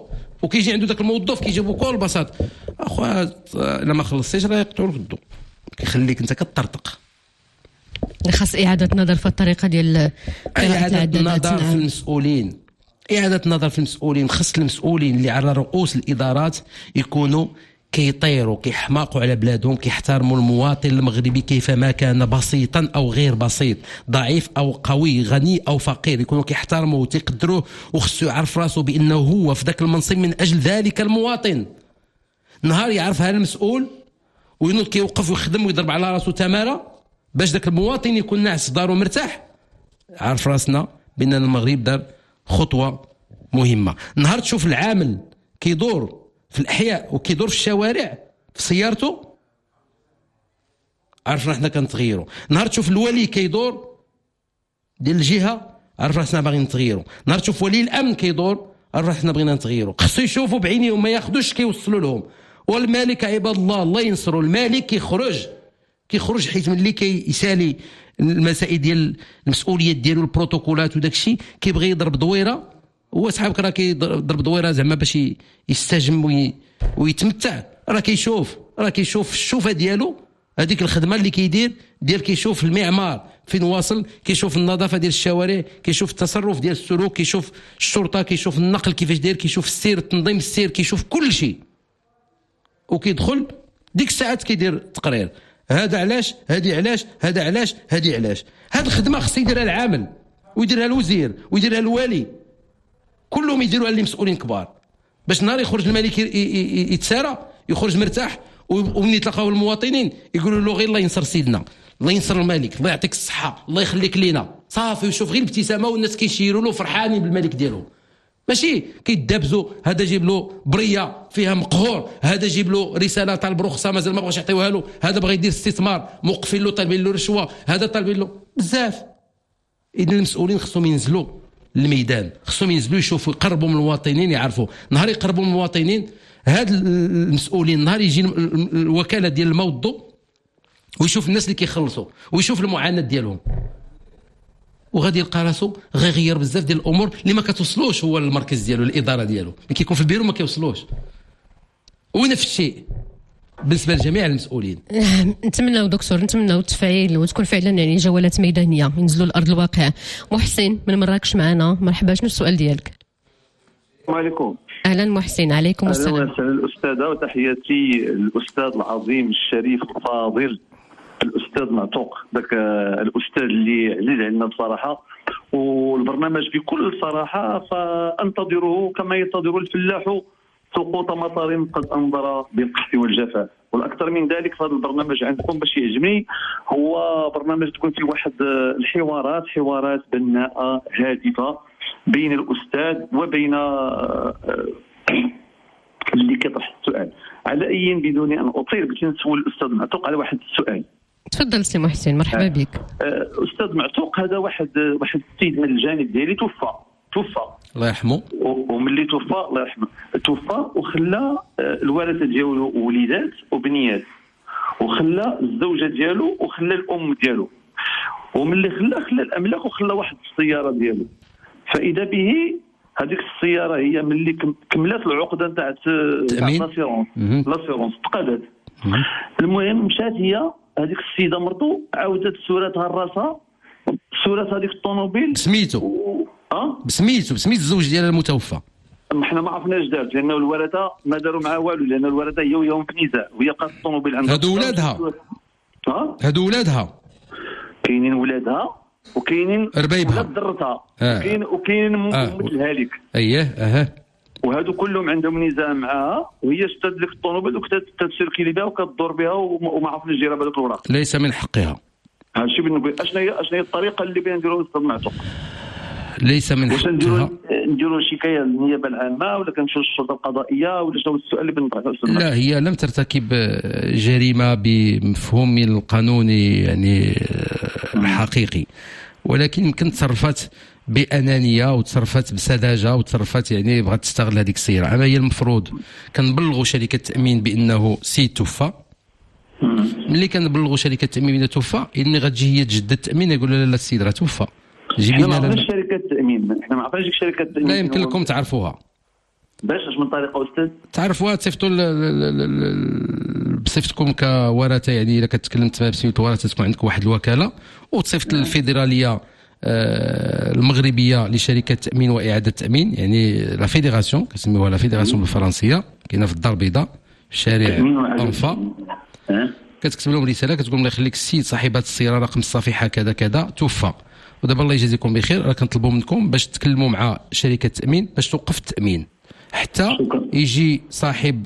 وكيجي عنده ذاك الموظف كيجيبو بكل بساطه اخويا الا ما خلصتيش راه يقطعوا لك الضو، كيخليك انت كتطرطق. خاص اعاده نظر في الطريقه ديال اعاده النظر في المسؤولين، اعاده النظر في المسؤولين. خاص المسؤولين اللي على رؤوس الادارات يكونوا كيطيروا كيحماقوا على بلادهم، كيحترموا المواطن المغربي كيفما كان، بسيطا او غير بسيط، ضعيف او قوي، غني او فقير، يكونوا كيحترموه وتقدروه، وخصو يعرف راسه بانه هو في ذاك المنصب من اجل ذلك المواطن. نهار يعرف هذا المسؤول وينوض كيوقف ويخدم ويضرب على راسه تماره باش ذاك المواطن يكون ناعس في دارو مرتاح، عارف راسنا بان المغرب دار خطوه مهمه. نهار تشوف العامل كيدور في الأحياء وكيدور في الشوارع في سيارته، عرفنا حنا كنتغيروا. نهار تشوف الولي كيدور ديال الجهه، عرف راسنا باغيين نتغيروا. نهار تشوف ولي الامن كيدور، عرف حنا بغينا نتغيروا. خصو يشوفوا بعينيهم، ما ياخذوش كيوصلوا لهم. والمالك عباد الله ينصروا. المالك كيخرج حيت ملي كيسالي المسائل ديال المسؤوليات ديالو البروتوكولات وداك الشيء، كيبغي يضرب دويره. هو صحابك راه كيضرب دويره زعما باش يستجم ويتمتع، راه كيشوف الشوفه ديالو، هذيك الخدمه اللي كيدير كيشوف المعمار فين واصل، كيشوف النظافه ديال الشوارع، كيشوف التصرف ديال السلوك، كيشوف الشرطه، كيشوف النقل كيفاش داير، كيشوف السير، تنظيم السير، كيشوف كل شيء. وكيدخل ديك الساعات كيدير تقرير، هذا علاش، هذه علاش، هذا علاش، هذه علاش. هذه الخدمه خص يديرها العامل ويديرها الوزير ويديرها الوالي، كلهم يديروها اللي مسؤولين كبار، باش نهار يخرج الملك يتسارى يخرج مرتاح، ومن يتلاقاو المواطنين يقولوا له غير الله ينصر سيدنا، الله ينصر الملك، الله يعطيك الصحه، الله يخليك لينا، صافي. ويشوف غير الابتسامه والناس كيشيروا له فرحانين بالملك ديالهم، ماشي كيدابزوا. هذا جيب له بريه فيها مقهور، هذا جيب له رساله طالب رخصه مازال ما بغاش يعطيوها له، هذا بغى يدير استثمار موقفين له طالبين له رشوه، هذا طالبين له بزاف. اذا المسؤولين خصهم ينزلوا الميدان، خصهم ينزلوا يشوفوا، يقربوا من المواطنين، يعرفوا. نهار يقربوا من المواطنين هاد المسؤولين، نهار يجي الوكاله ديال الماء والضوء ويشوف الناس اللي كيخلصوا ويشوف المعاناه ديالهم، وغادي يلقى راسو غيغير بزاف ديال الامور اللي ما كتوصلوش هو المركز ديالو، الاداره ديالو ملي كيكون في البيرو ما كيوصلوش. ونفس الشيء بالنسبه لجميع المسؤولين. نتمناو دكتور، نتمناو التفعيل وتكون فعلا يعني جولات ميدانيه ينزلوا لارض الواقع. محسن من مراكش معنا، مرحبا. شنو السؤال ديالك؟ السلام عليكم. اهلا محسن. عليكم السلام. اهلا وسهلا الاستاذه، وتحياتي الاستاذ العظيم الشريف الفاضل الاستاذ معتوق، ذاك الاستاذ اللي عزيز علينا بصراحه، والبرنامج بكل صراحه فانتظره كما ينتظر الفلاح سقوط مطر قد انظر بالقحط والجفاف. والاكثر من ذلك فهذا البرنامج عندكم باش يعجبني هو برنامج تكون فيه واحد حوارات بناءه هادفه بين الاستاذ وبين اللي كيطرح السؤال. على اي بدون ان اطيل بغيت نسول الاستاذ معتوق على واحد السؤال. تفضل سي محسن، مرحبا بك. استاذ معتوق، هذا واحد السيد من الجانب ديالي توفى الله يرحمه، وملي توفى الله يرحمه توفى وخلى الورثه ديالو وليدات وبنيات، وخلى الزوجه ديالو وخلى الام ديالو، وملي خلى الاملاك وخلى واحد السياره ديالو. فاذا به هذيك السياره هي ملي كملات العقده نتاع لاسيرونس تقادت. المهم مشات هي هذيك السيده مرتو عاودت صورتها لراسها، صورة هذيك الطوموبيل بسميتو الزوج ديالها المتوفى. حنا ما عرفناش دارت لانه الورثه ما داروا معها والو، لان الورثه هي وياهم في نزاع، وهي قاصه الطوموبيل عندها. هادو ولادها كاينين ولادها وكاينين ربيبها ولاد درتها وكاينين مثلها لك. وهادو كلهم عندهم نزاع معها، وهي شتات لك الطوموبيل وكتسيركيلي بها وكتدور بها وما عرفناش ديرها بهذوك الوراق. ليس من حقها. هادشي بالنسبه اشنا هي الطريقه اللي بغينا نديروها الاستاذ معتوق. ليس من حقها. نديروا شكايه للنيابه العامه ولا كنمشيو للشرطه القضائيه ولا شنو السؤال اللي بنطرحه؟ لا، هي لم ترتكب جريمه بمفهوم القانوني يعني الحقيقي، ولكن يمكن تصرفات بانانيه وتصرفات بسذاجه وتصرفات يعني بغات تستغل هذيك السياره. اما هي المفروض كنبلغوا شركه التامين بانه سيد توفى. ملي كنبلغوا شركه التامين بانه توفى، اني غتجي هي تجدد التامين يقول لا السيد راه توفى. احنا ما عرفناش شركه التامين، احنا ما عرفناش شركه التامين. لا يمكن لكم تعرفوها. باش من طريقه استاذ تعرفوها تصيفطوا بصفتكم كورثه، يعني الا كتكلمت بسميت ورثه تكون عندك واحد الوكاله وتصيفط الفيدراليه المغربيه لشركه تامين واعاده تامين، يعني لا فيدراسيون كنسميوها لا فيدراسيون بالفرنسيه، كاينه في الدار البيضاء في شارع انفا. كتكتب لهم رساله كتقول الله يخليك السيد صاحب هذه السياره رقم الصفيحه كذا كذا توفى، ودابا الله يجازيكم بخير راه كنطلبوا منكم باش تكلموا مع شركه التامين باش توقف التامين حتى يجي صاحب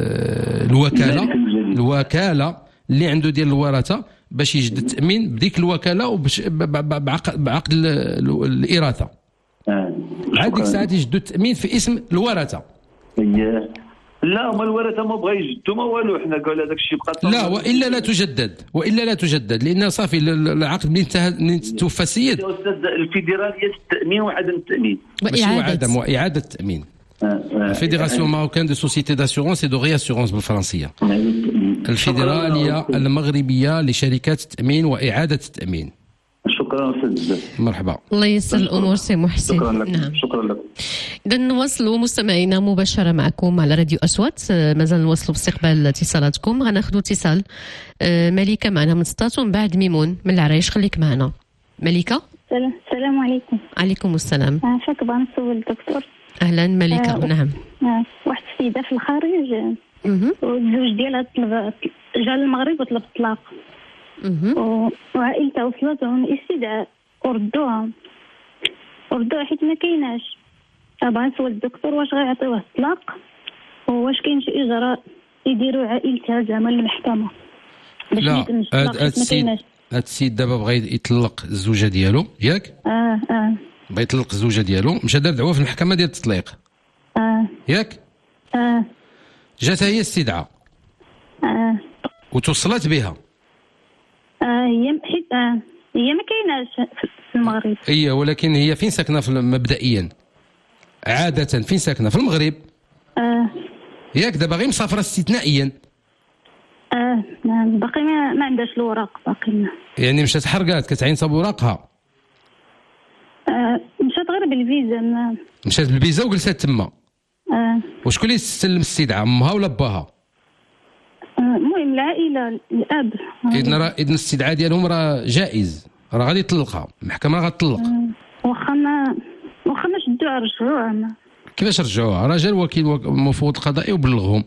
الوكاله اللي عنده ديال الورثه باش يجدد التامين بديك الوكاله وباش بعقد الاراثه. عاد ديك الساعه يجدوا التامين في اسم الورثه. لا هما الورثه ما بغا يجدوا ما والو، حنا قال هذاك الشيء بقى لا والا لا تجدد لان صافي العقد منين انتهى توفى السيد. استاذ الفيدراليه التامين وعدم التامين ماشي واعاده التامين. الفيدراسيون ماروكان دو سوسيتي داسيورونس دو رياسيورونس بالفرنسيه. الفيدراليه المغربيه لشركات التامين واعاده التامين. شكرا استاذ. مرحبا. الله ييسر الامور سي محسن. شكرا لك. نعم. شكرا لك. اذا نواصلوا مستمعينا مباشره معكم على راديو اصوات، مازال نواصلوا باستقبال اتصالاتكم. غناخذوا اتصال مليكه معنا من سطات ومن بعد ميمون من العرايش. خليك معنا مليكه. السلام عليكم. عليكم السلام. عافاك بغا نسول الدكتور. اهلا مليكه. نعم. واحد السيده في الخارج والزوج ديالها جا للمغرب وطلب الطلاق، وعائلتها وصلتهم الاستدعاء وردوها حيت ما كايناش. بغا نسول الدكتور واش غيعطيوه الطلاق وواش كاين شي اجراء يديروا عائلتها زعما للمحكمه باش يتم الطلاق حيت ما كايناش. هاد السيد دابا بغى يطلق الزوجه ديالو ياك؟ بغى يطلق الزوجه ديالو، مشى دار دعوه في المحكمه ديال التطليق ياك؟ جاتها هي استدعاء وتوصلت بها. هي ما كايناش في المغرب. ولكن هي فين ساكنه مبدئيا؟ عاده فين ساكنه؟ في المغرب. ياك دابا غير مسافره استثنائيا. باقي ما عندهاش الوراق باقي. يعني مشات حرقات كتعين صاب وراقها. مشات غير بالفيزا. مشات بالفيزا وجلسات تما. وشكون اللي استلم الاستدعاء، امها ولا باها؟ المهم العائله الاب. اذا الاستدعاء ديالهم راه جائز، راه غادي يطلقها المحكمه، غتطلق. واخا ما شدوها رجعوها. كيفاش رجعوها؟ راه جا الوكيل المفوض القضائي وبلغهم.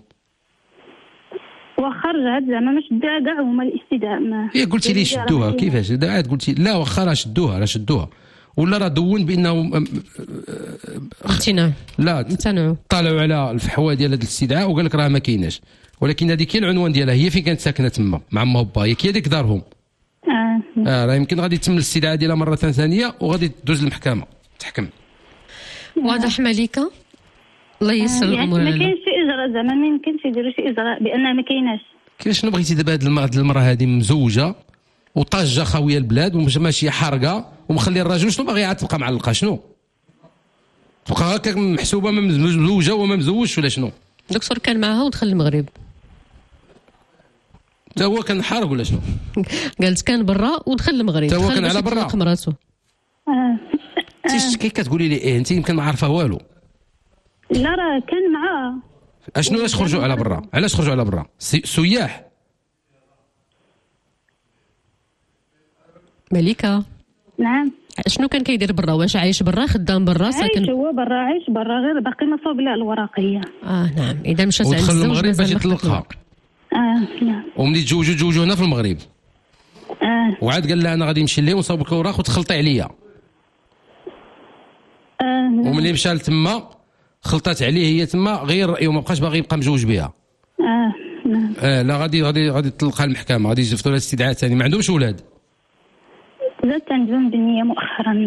واخا رجعت زعما ما شدوها كاع هما الاستدعاء. هي قلتي لي شدوها كيفاش؟ عاد قلتي لا واخا راه شدوها ولا راه دون بانه امتناع. لا امتنعوا، طالعوا على الفحوى ديال هذا الاستدعاء وقال لك راه ما كايناش، ولكن هذيك هي العنوان ديالها، هي فين كانت ساكنه تما مع امها وباها، هي ديك دارهم. راه يمكن غادي يتم الاستدعاء ديالها مره ثانيه وغادي تدوز للمحكمه تحكم. واضح مليكه. الله ييسر الامور. ما كاينش شي اجراء زعما ما يمكنش يديروا شي اجراء بانها ما كايناش. كيفاش شنو بغيتي دابا هذه المراه هذه مزوجه وطاجه خاويه البلاد وماشيه حارقه ومخلي الراجل شنو باغي عاد تبقى معلقه؟ شنو تبقى هكاك محسوبه ما مزوجه وما مزوجش ولا شنو؟ دكتور كان معها ودخل المغرب تا هو كان حارق ولا شنو؟ قالت كان برا ودخل المغرب. تا هو كان على برا مراتو. كي كتقولي لي انت يمكن ما عارفه والو. لا راه كان معاه. اشنو علاش خرجوا على برا؟ علاش خرجوا على برا؟ سياح. مليكه. نعم. شنو كان كيدير برا؟ واش عايش برا، خدام برا، ساكن؟ عايش هو برا، عايش برا غير باقي ما صوب لها الوراقيه. نعم. اذا مشات عند الزوج المغرب باش يطلقها. نعم. وملي تزوجوا هنا في المغرب. وعاد قال لها انا غادي نمشي ليه ونصاوب لك الاوراق وتخلطي عليا. وملي مشى لتما خلطات عليه هي تما غير رأيه وما بقاش باغي يبقى مزوج بها. نعم. لا غادي تطلقها المحكمه، غادي يصيفطوا لها استدعاء ثاني، ما عندهمش اولاد. زادت عندهم بنيه مؤخرا.